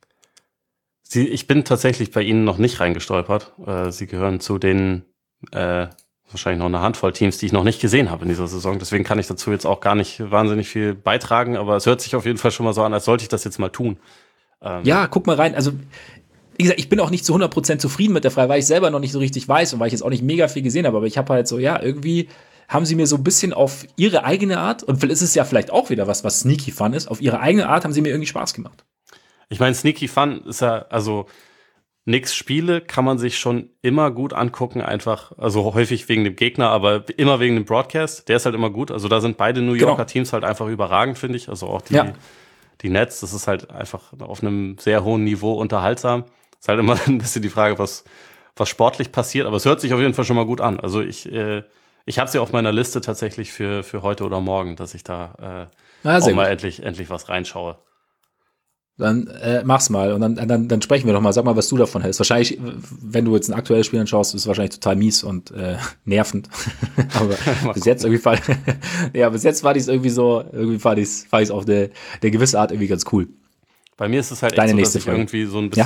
Ich bin tatsächlich bei ihnen noch nicht reingestolpert. Sie gehören zu den wahrscheinlich noch eine Handvoll Teams, die ich noch nicht gesehen habe in dieser Saison. Deswegen kann ich dazu jetzt auch gar nicht wahnsinnig viel beitragen, aber es hört sich auf jeden Fall schon mal so an, als sollte ich das jetzt mal tun. Ja, guck mal rein. Also, wie gesagt, ich bin auch nicht zu 100% zufrieden mit der Frage, weil ich selber noch nicht so richtig weiß und weil ich jetzt auch nicht mega viel gesehen habe, aber ich habe halt so, ja, irgendwie haben sie mir so ein bisschen auf ihre eigene Art, und ist es ja vielleicht auch wieder was Sneaky Fun ist, auf ihre eigene Art haben sie mir irgendwie Spaß gemacht. Ich meine, Sneaky Fun ist ja, also Knicks Spiele kann man sich schon immer gut angucken, einfach, also häufig wegen dem Gegner, aber immer wegen dem Broadcast, der ist halt immer gut, also da sind beide New Yorker Teams halt einfach überragend, finde ich, also auch die Nets, das ist halt einfach auf einem sehr hohen Niveau unterhaltsam. Ist halt immer ein bisschen die Frage, was sportlich passiert, aber es hört sich auf jeden Fall schon mal gut an. Also ich habe sie auf meiner Liste tatsächlich für heute oder morgen, dass ich da auch mal endlich was reinschaue. Dann mach's mal und dann sprechen wir doch mal. Sag mal, was du davon hältst. Wahrscheinlich, wenn du jetzt ein aktuelles Spiel anschaust, ist es wahrscheinlich total mies und nervend. Aber bis jetzt bis jetzt fand ich es irgendwie so, fand ich es auf eine gewisse Art irgendwie ganz cool. Bei mir ist es halt echt so, dass ich irgendwie so ein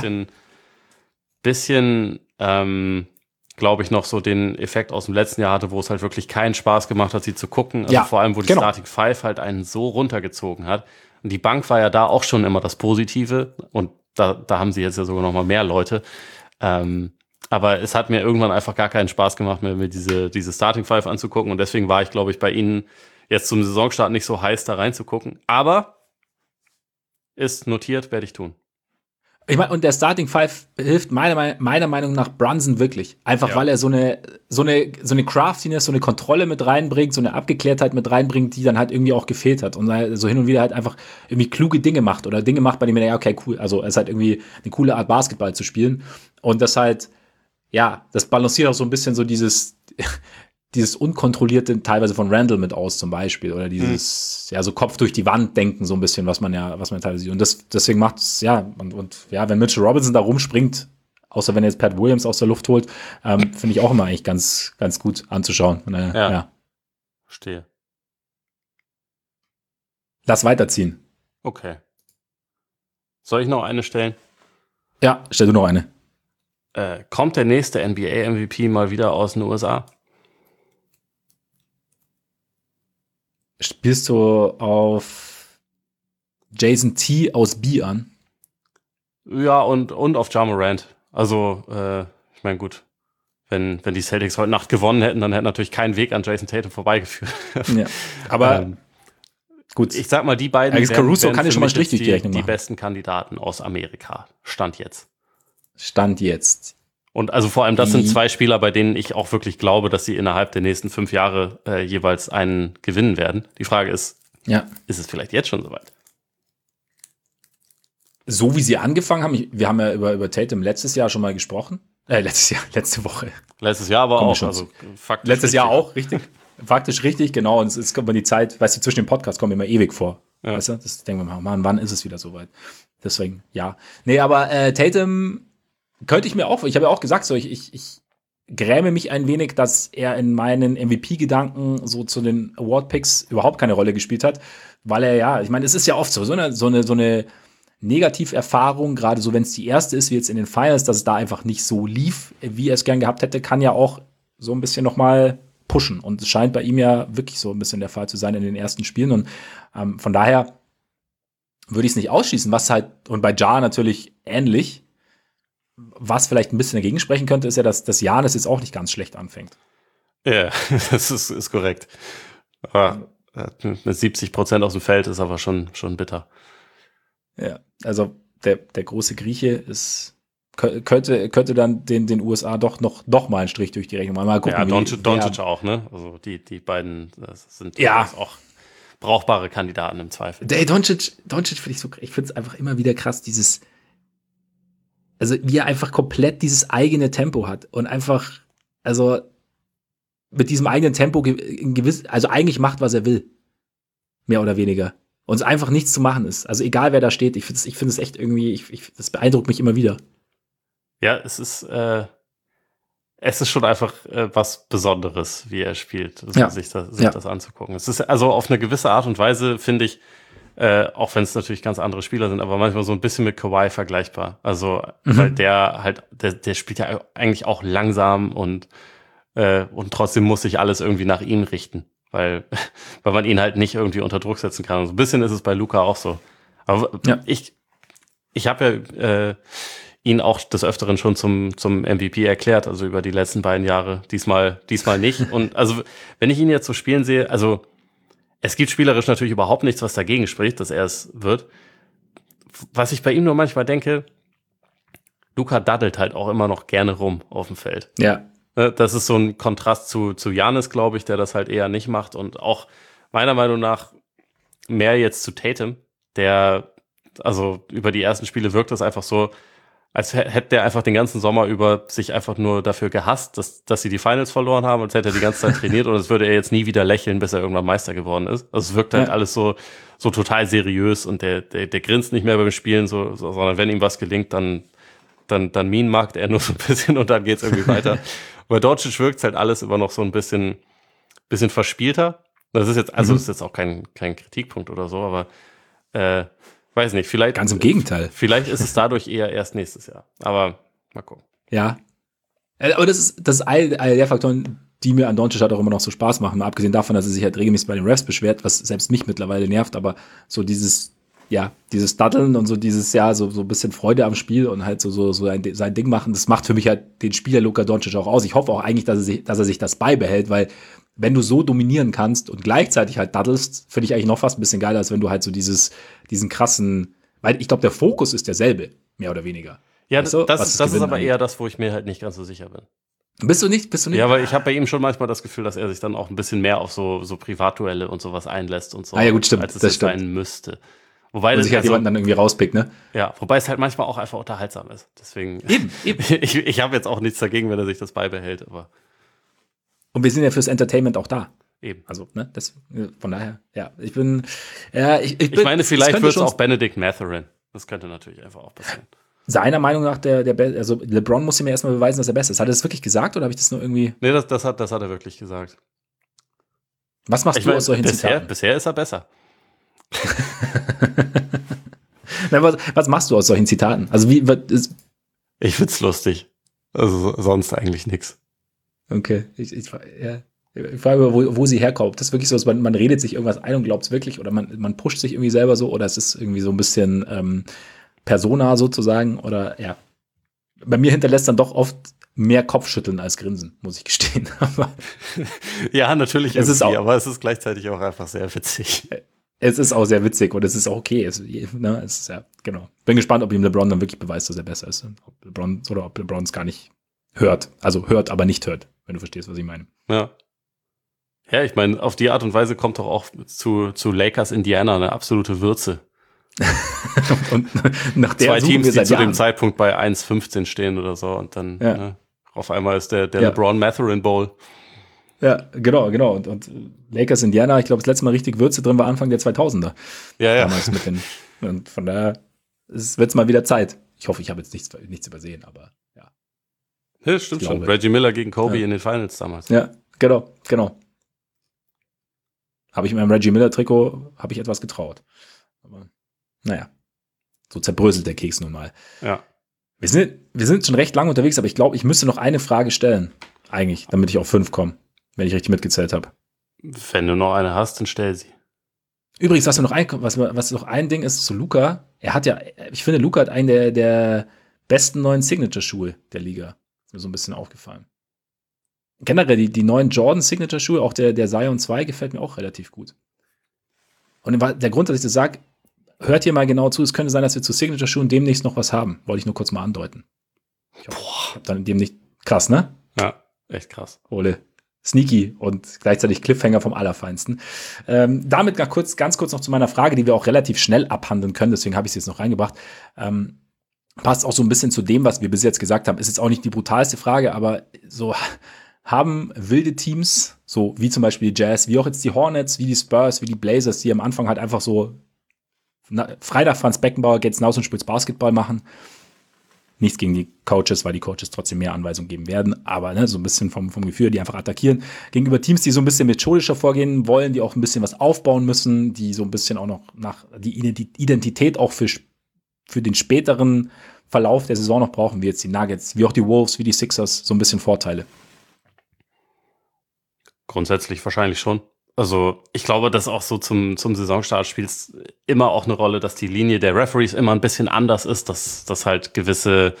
bisschen glaube ich, noch so den Effekt aus dem letzten Jahr hatte, wo es halt wirklich keinen Spaß gemacht hat, sie zu gucken. Also vor allem, wo die Starting Five halt einen so runtergezogen hat. Und die Bank war ja da auch schon immer das Positive. Und da haben sie jetzt ja sogar noch mal mehr Leute. Aber es hat mir irgendwann einfach gar keinen Spaß gemacht, mir diese Starting Five anzugucken. Und deswegen war ich, glaube ich, bei ihnen jetzt zum Saisonstart nicht so heiß, da reinzugucken. Aber ist notiert, werde ich tun. Ich meine, und der Starting Five hilft meiner Meinung nach Brunson wirklich. Einfach weil er so eine Craftiness, so eine Kontrolle mit reinbringt, so eine Abgeklärtheit mit reinbringt, die dann halt irgendwie auch gefehlt hat. Und so hin und wieder halt einfach irgendwie kluge Dinge macht oder Dinge macht, bei denen man ja, okay, cool. Also es ist halt irgendwie eine coole Art, Basketball zu spielen. Und das halt, ja, das balanciert auch so ein bisschen so dieses Unkontrollierte teilweise von Randall mit aus zum Beispiel oder dieses, so Kopf durch die Wand denken so ein bisschen, was man teilweise sieht. Und deswegen macht es, wenn Mitchell Robinson da rumspringt, außer wenn er jetzt Pat Williams aus der Luft holt, finde ich auch immer eigentlich ganz, ganz gut anzuschauen. Verstehe. Lass weiterziehen. Okay. Soll ich noch eine stellen? Ja, stell du noch eine. Kommt der nächste NBA-MVP mal wieder aus den USA? Spielst du auf Jason T. aus B an? Ja, und auf Ja Morant. Also, ich meine, gut, wenn die Celtics heute Nacht gewonnen hätten, dann hätte natürlich kein Weg an Jason Tatum vorbeigeführt. Ja, aber gut. Ich sag mal, die beiden Alex Caruso kann ich schon mal Strich durch die Rechnung machen. Die besten Kandidaten aus Amerika. Stand jetzt. Und also vor allem, das sind zwei Spieler, bei denen ich auch wirklich glaube, dass sie innerhalb der nächsten 5 Jahre jeweils einen gewinnen werden. Die Frage ist, ist es vielleicht jetzt schon soweit? So wie sie angefangen haben, wir haben ja über Tatum letztes Jahr schon mal gesprochen. Letzte Woche. Letztes Jahr aber auch, also faktisch letztes richtig. Jahr auch, richtig. Faktisch richtig, genau. Und es kommt mir die Zeit, weißt du, zwischen den Podcasts kommt mir immer ewig vor. Ja. Weißt du, das denken wir mal, Mann, wann ist es wieder soweit? Deswegen, ja. Nee, aber Tatum könnte ich mir auch, ich habe ja auch gesagt, so ich gräme mich ein wenig, dass er in meinen MVP-Gedanken so zu den Award-Picks überhaupt keine Rolle gespielt hat, weil er ich meine, es ist ja oft so eine Negativerfahrung, gerade so, wenn es die erste ist, wie jetzt in den Finals, dass es da einfach nicht so lief, wie er es gern gehabt hätte, kann ja auch so ein bisschen nochmal pushen. Und es scheint bei ihm ja wirklich so ein bisschen der Fall zu sein in den ersten Spielen. Und von daher würde ich es nicht ausschließen, und bei Ja natürlich ähnlich. Was vielleicht ein bisschen dagegen sprechen könnte, ist ja, dass Giannis jetzt auch nicht ganz schlecht anfängt. Ja, das ist korrekt. Aber mit 70% aus dem Feld ist aber schon bitter. Ja, also der große Grieche könnte dann den USA doch noch mal einen Strich durch die Rechnung machen. Mal gucken, ja, Doncic auch, ne? Also die beiden sind auch brauchbare Kandidaten im Zweifel. Der Doncic finde ich finde es einfach immer wieder krass, also wie er einfach komplett dieses eigene Tempo hat und einfach, also mit diesem eigenen Tempo also eigentlich macht, was er will. mehr oder weniger. Und es einfach nichts zu machen ist. Also egal, wer da steht, ich finde es echt irgendwie, das beeindruckt mich immer wieder. Ja, es ist schon einfach was Besonderes, wie er spielt, sich das anzugucken. Es ist also auf eine gewisse Art und Weise, finde ich, auch wenn es natürlich ganz andere Spieler sind, aber manchmal so ein bisschen mit Kawhi vergleichbar. Also, weil der spielt ja eigentlich auch langsam und trotzdem muss sich alles irgendwie nach ihm richten, weil man ihn halt nicht irgendwie unter Druck setzen kann. Und so ein bisschen ist es bei Luka auch so. Aber ich habe ja ihn auch des Öfteren schon zum MVP erklärt, also über die letzten beiden Jahre, diesmal nicht. Und also, wenn ich ihn jetzt so spielen sehe, also es gibt spielerisch natürlich überhaupt nichts, was dagegen spricht, dass er es wird. Was ich bei ihm nur manchmal denke, Luka daddelt halt auch immer noch gerne rum auf dem Feld. Ja. Das ist so ein Kontrast zu Giannis, glaube ich, der das halt eher nicht macht. Und auch meiner Meinung nach mehr jetzt zu Tatum, der, also über die ersten Spiele wirkt das einfach so, als hätte der einfach den ganzen Sommer über sich einfach nur dafür gehasst, dass sie die Finals verloren haben, als hätte er die ganze Zeit trainiert und als würde er jetzt nie wieder lächeln, bis er irgendwann Meister geworden ist. Also es wirkt halt alles so total seriös und der grinst nicht mehr beim Spielen, sondern wenn ihm was gelingt, dann mean-markt er nur so ein bisschen und dann geht's irgendwie weiter. Bei Doncic wirkt halt alles immer noch so ein bisschen verspielter. Das ist jetzt, also ist jetzt auch kein Kritikpunkt oder so, aber weiß nicht, vielleicht. Ganz im Gegenteil. Vielleicht ist es dadurch eher erst nächstes Jahr. Aber mal gucken. Ja. Aber das ist all der Faktoren, die mir an Doncic halt auch immer noch so Spaß machen. Mal abgesehen davon, dass er sich halt regelmäßig bei den Refs beschwert, was selbst mich mittlerweile nervt, aber so dieses Daddeln und so dieses, so ein bisschen Freude am Spiel und halt so sein Ding machen, das macht für mich halt den Spieler Luka Doncic auch aus. Ich hoffe auch eigentlich, dass er sich das beibehält, weil wenn du so dominieren kannst und gleichzeitig halt daddelst, finde ich eigentlich noch fast ein bisschen geiler, als wenn du halt so diesen krassen, weil ich glaube, der Fokus ist derselbe, mehr oder weniger. Ja, weißt du, das ist aber eher das, wo ich mir halt nicht ganz so sicher bin. Bist du nicht? Ja, aber ich habe bei ihm schon manchmal das Gefühl, dass er sich dann auch ein bisschen mehr auf so Privatduelle und sowas einlässt und so. Ja, gut, stimmt. Als es sein müsste. Wobei das sich halt jemand dann irgendwie rauspickt, ne? Ja, wobei es halt manchmal auch einfach unterhaltsam ist. Deswegen. Eben. Ich habe jetzt auch nichts dagegen, wenn er sich das beibehält, aber. Und wir sind ja fürs Entertainment auch da. Eben. Also, ne, von daher, ich meine, vielleicht wird es auch Benedict Mathurin. Das könnte natürlich einfach auch passieren. Seiner Meinung nach also LeBron muss ihm ja erstmal beweisen, dass er besser ist. Hat er das wirklich gesagt oder habe ich das nur irgendwie? Nee, das hat er wirklich gesagt. Was machst du aus solchen Zitaten? Bisher ist er besser. Na, was machst du aus solchen Zitaten? Also ich find's lustig. Also sonst eigentlich nichts. Okay, ich frage, wo sie herkommt. Das ist wirklich so, dass man redet sich irgendwas ein und glaubt es wirklich oder man pusht sich irgendwie selber so oder es ist irgendwie so ein bisschen Persona sozusagen oder ja. Bei mir hinterlässt dann doch oft mehr Kopfschütteln als Grinsen, muss ich gestehen. Ja, natürlich aber es ist gleichzeitig auch einfach sehr witzig. Es ist auch sehr witzig und es ist auch okay. Es ist genau. Bin gespannt, ob ihm LeBron dann wirklich beweist, dass er besser ist. Ob LeBron es gar nicht hört. Also hört, aber nicht hört, wenn du verstehst, was ich meine. Ja. Ja, ich meine, auf die Art und Weise kommt doch auch zu Lakers Indiana eine absolute Würze. Und nach der zwei Teams, die zu dem Zeitpunkt bei 1,15 stehen oder so und dann auf einmal ist der LeBron Mathurin Bowl. Ja, genau. Und Lakers Indiana, ich glaube, das letzte Mal richtig Würze drin war Anfang der 2000er. Ja. Damals und von daher wird es mal wieder Zeit. Ich hoffe, ich habe jetzt nichts übersehen, aber ja. Ja, stimmt schon. Reggie Miller gegen Kobe in den Finals damals. Ja, genau. Habe ich in meinem Reggie Miller Trikot, etwas getraut. Aber naja, so zerbröselt der Keks nun mal. Ja. Wir sind schon recht lange unterwegs, aber ich glaube, ich müsste noch eine Frage stellen, eigentlich, damit ich auf 5 komme, wenn ich richtig mitgezählt habe. Wenn du noch eine hast, dann stell sie. Übrigens, was noch ein Ding ist zu Luka, ich finde, Luka hat einen der besten neuen Signature-Schuhe der Liga. Ist mir so ein bisschen aufgefallen. Generell, die neuen Jordan-Signature-Schuhe, auch der Zion 2, gefällt mir auch relativ gut. Und der Grund, dass ich das sage, hört hier mal genau zu, es könnte sein, dass wir zu Signature-Schuhen demnächst noch was haben. Wollte ich nur kurz mal andeuten. Ich hab dann demnächst krass, ne? Ja, echt krass. Ole. Sneaky und gleichzeitig Cliffhanger vom Allerfeinsten. Damit ganz kurz noch zu meiner Frage, die wir auch relativ schnell abhandeln können, deswegen habe ich sie jetzt noch reingebracht. Passt auch so ein bisschen zu dem, was wir bis jetzt gesagt haben. Ist jetzt auch nicht die brutalste Frage, aber so, haben wilde Teams, so wie zum Beispiel die Jazz, wie auch jetzt die Hornets, wie die Spurs, wie die Blazers, die am Anfang halt einfach so frei nach Franz Beckenbauer geht's hinaus und spielst Basketball machen. Nichts gegen die Coaches, weil die Coaches trotzdem mehr Anweisungen geben werden, aber so ein bisschen vom Gefühl, die einfach attackieren. Gegenüber Teams, die so ein bisschen methodischer vorgehen wollen, die auch ein bisschen was aufbauen müssen, die so ein bisschen auch noch nach die Identität auch für den späteren Verlauf der Saison noch brauchen, wie jetzt die Nuggets, wie auch die Wolves, wie die Sixers, so ein bisschen Vorteile. Grundsätzlich wahrscheinlich schon. Also ich glaube, dass auch so zum Saisonstart spielt es immer auch eine Rolle, dass die Linie der Referees immer ein bisschen anders ist, dass halt gewisse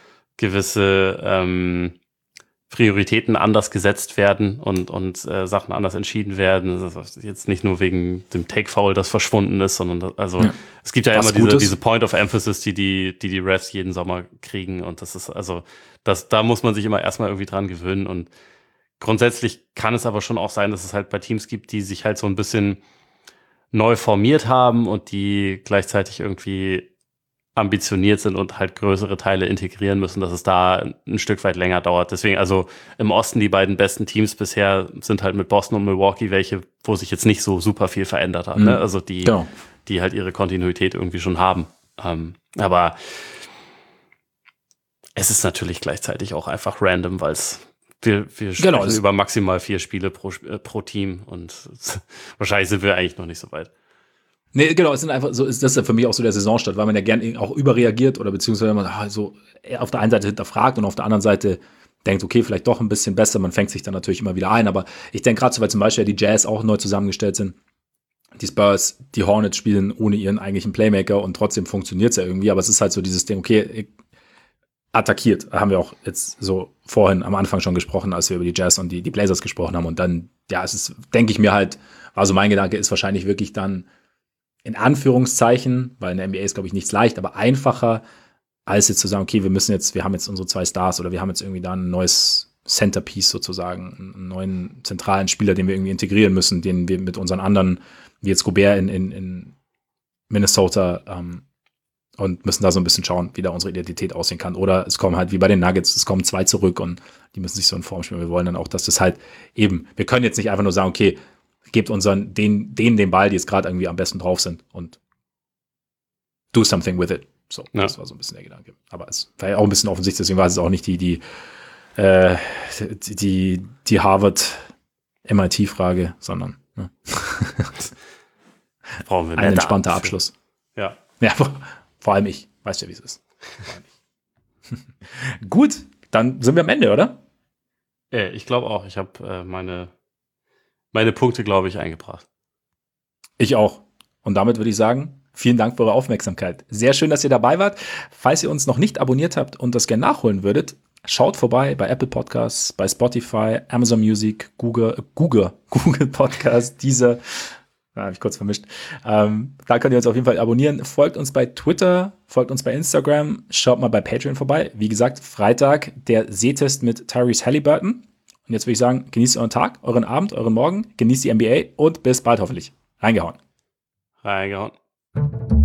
Prioritäten anders gesetzt werden und Sachen anders entschieden werden. Das ist jetzt nicht nur wegen dem Take-Foul, das verschwunden ist, sondern es gibt ja immer diese Point of Emphasis, die Refs jeden Sommer kriegen, und das ist da muss man sich immer erstmal irgendwie dran gewöhnen. Und grundsätzlich kann es aber schon auch sein, dass es halt bei Teams gibt, die sich halt so ein bisschen neu formiert haben und die gleichzeitig irgendwie ambitioniert sind und halt größere Teile integrieren müssen, dass es da ein Stück weit länger dauert. Deswegen, also im Osten die beiden besten Teams bisher sind halt mit Boston und Milwaukee welche, wo sich jetzt nicht so super viel verändert hat. Ne? Also die halt ihre Kontinuität irgendwie schon haben. Aber es ist natürlich gleichzeitig auch einfach random, weil wir sprechen über maximal 4 Spiele pro Team und wahrscheinlich sind wir eigentlich noch nicht so weit. Nee, genau, es sind einfach so, das ist ja für mich auch so der Saisonstart, weil man ja gern auch überreagiert oder beziehungsweise man so auf der einen Seite hinterfragt und auf der anderen Seite denkt, okay, vielleicht doch ein bisschen besser, man fängt sich dann natürlich immer wieder ein, aber ich denke gerade so, weil zum Beispiel die Jazz auch neu zusammengestellt sind, die Spurs, die Hornets spielen ohne ihren eigentlichen Playmaker und trotzdem funktioniert es ja irgendwie, aber es ist halt so dieses Ding, okay, attackiert, haben wir auch jetzt so vorhin am Anfang schon gesprochen, als wir über die Jazz und die Blazers gesprochen haben, und dann, ja, es ist, denke ich mir halt, also mein Gedanke ist wahrscheinlich wirklich dann in Anführungszeichen, weil in der NBA ist, glaube ich, nichts leicht, aber einfacher, als jetzt zu sagen, okay, wir haben jetzt unsere 2 Stars oder wir haben jetzt irgendwie da ein neues Centerpiece sozusagen, einen neuen zentralen Spieler, den wir irgendwie integrieren müssen, den wir mit unseren anderen, wie jetzt Gobert in Minnesota, und müssen da so ein bisschen schauen, wie da unsere Identität aussehen kann. Oder es kommen halt, wie bei den Nuggets, es kommen 2 zurück und die müssen sich so in Form spielen. Wir wollen dann auch, dass das halt eben, wir können jetzt nicht einfach nur sagen, okay, gebt unseren, den Ball, die jetzt gerade irgendwie am besten drauf sind, und do something with it. So, ja. Das war so ein bisschen der Gedanke. Aber es war ja auch ein bisschen offensichtlich, deswegen war es auch nicht die Harvard-MIT-Frage, sondern brauchen wir ein entspannter Abschluss. Ja. Ja, vor allem ich. Weißt ja, wie es ist. Gut, dann sind wir am Ende, oder? Ich glaube auch. Ich habe meine Punkte, glaube ich, eingebracht. Ich auch. Und damit würde ich sagen, vielen Dank für eure Aufmerksamkeit. Sehr schön, dass ihr dabei wart. Falls ihr uns noch nicht abonniert habt und das gerne nachholen würdet, schaut vorbei bei Apple Podcasts, bei Spotify, Amazon Music, Google Podcasts, Deezer. Habe ich kurz vermischt. Da könnt ihr uns auf jeden Fall abonnieren. Folgt uns bei Twitter, folgt uns bei Instagram, schaut mal bei Patreon vorbei. Wie gesagt, Freitag der Sehtest mit Tyrese Halliburton. Und jetzt würde ich sagen, genießt euren Tag, euren Abend, euren Morgen, genießt die NBA und bis bald hoffentlich. Reingehauen.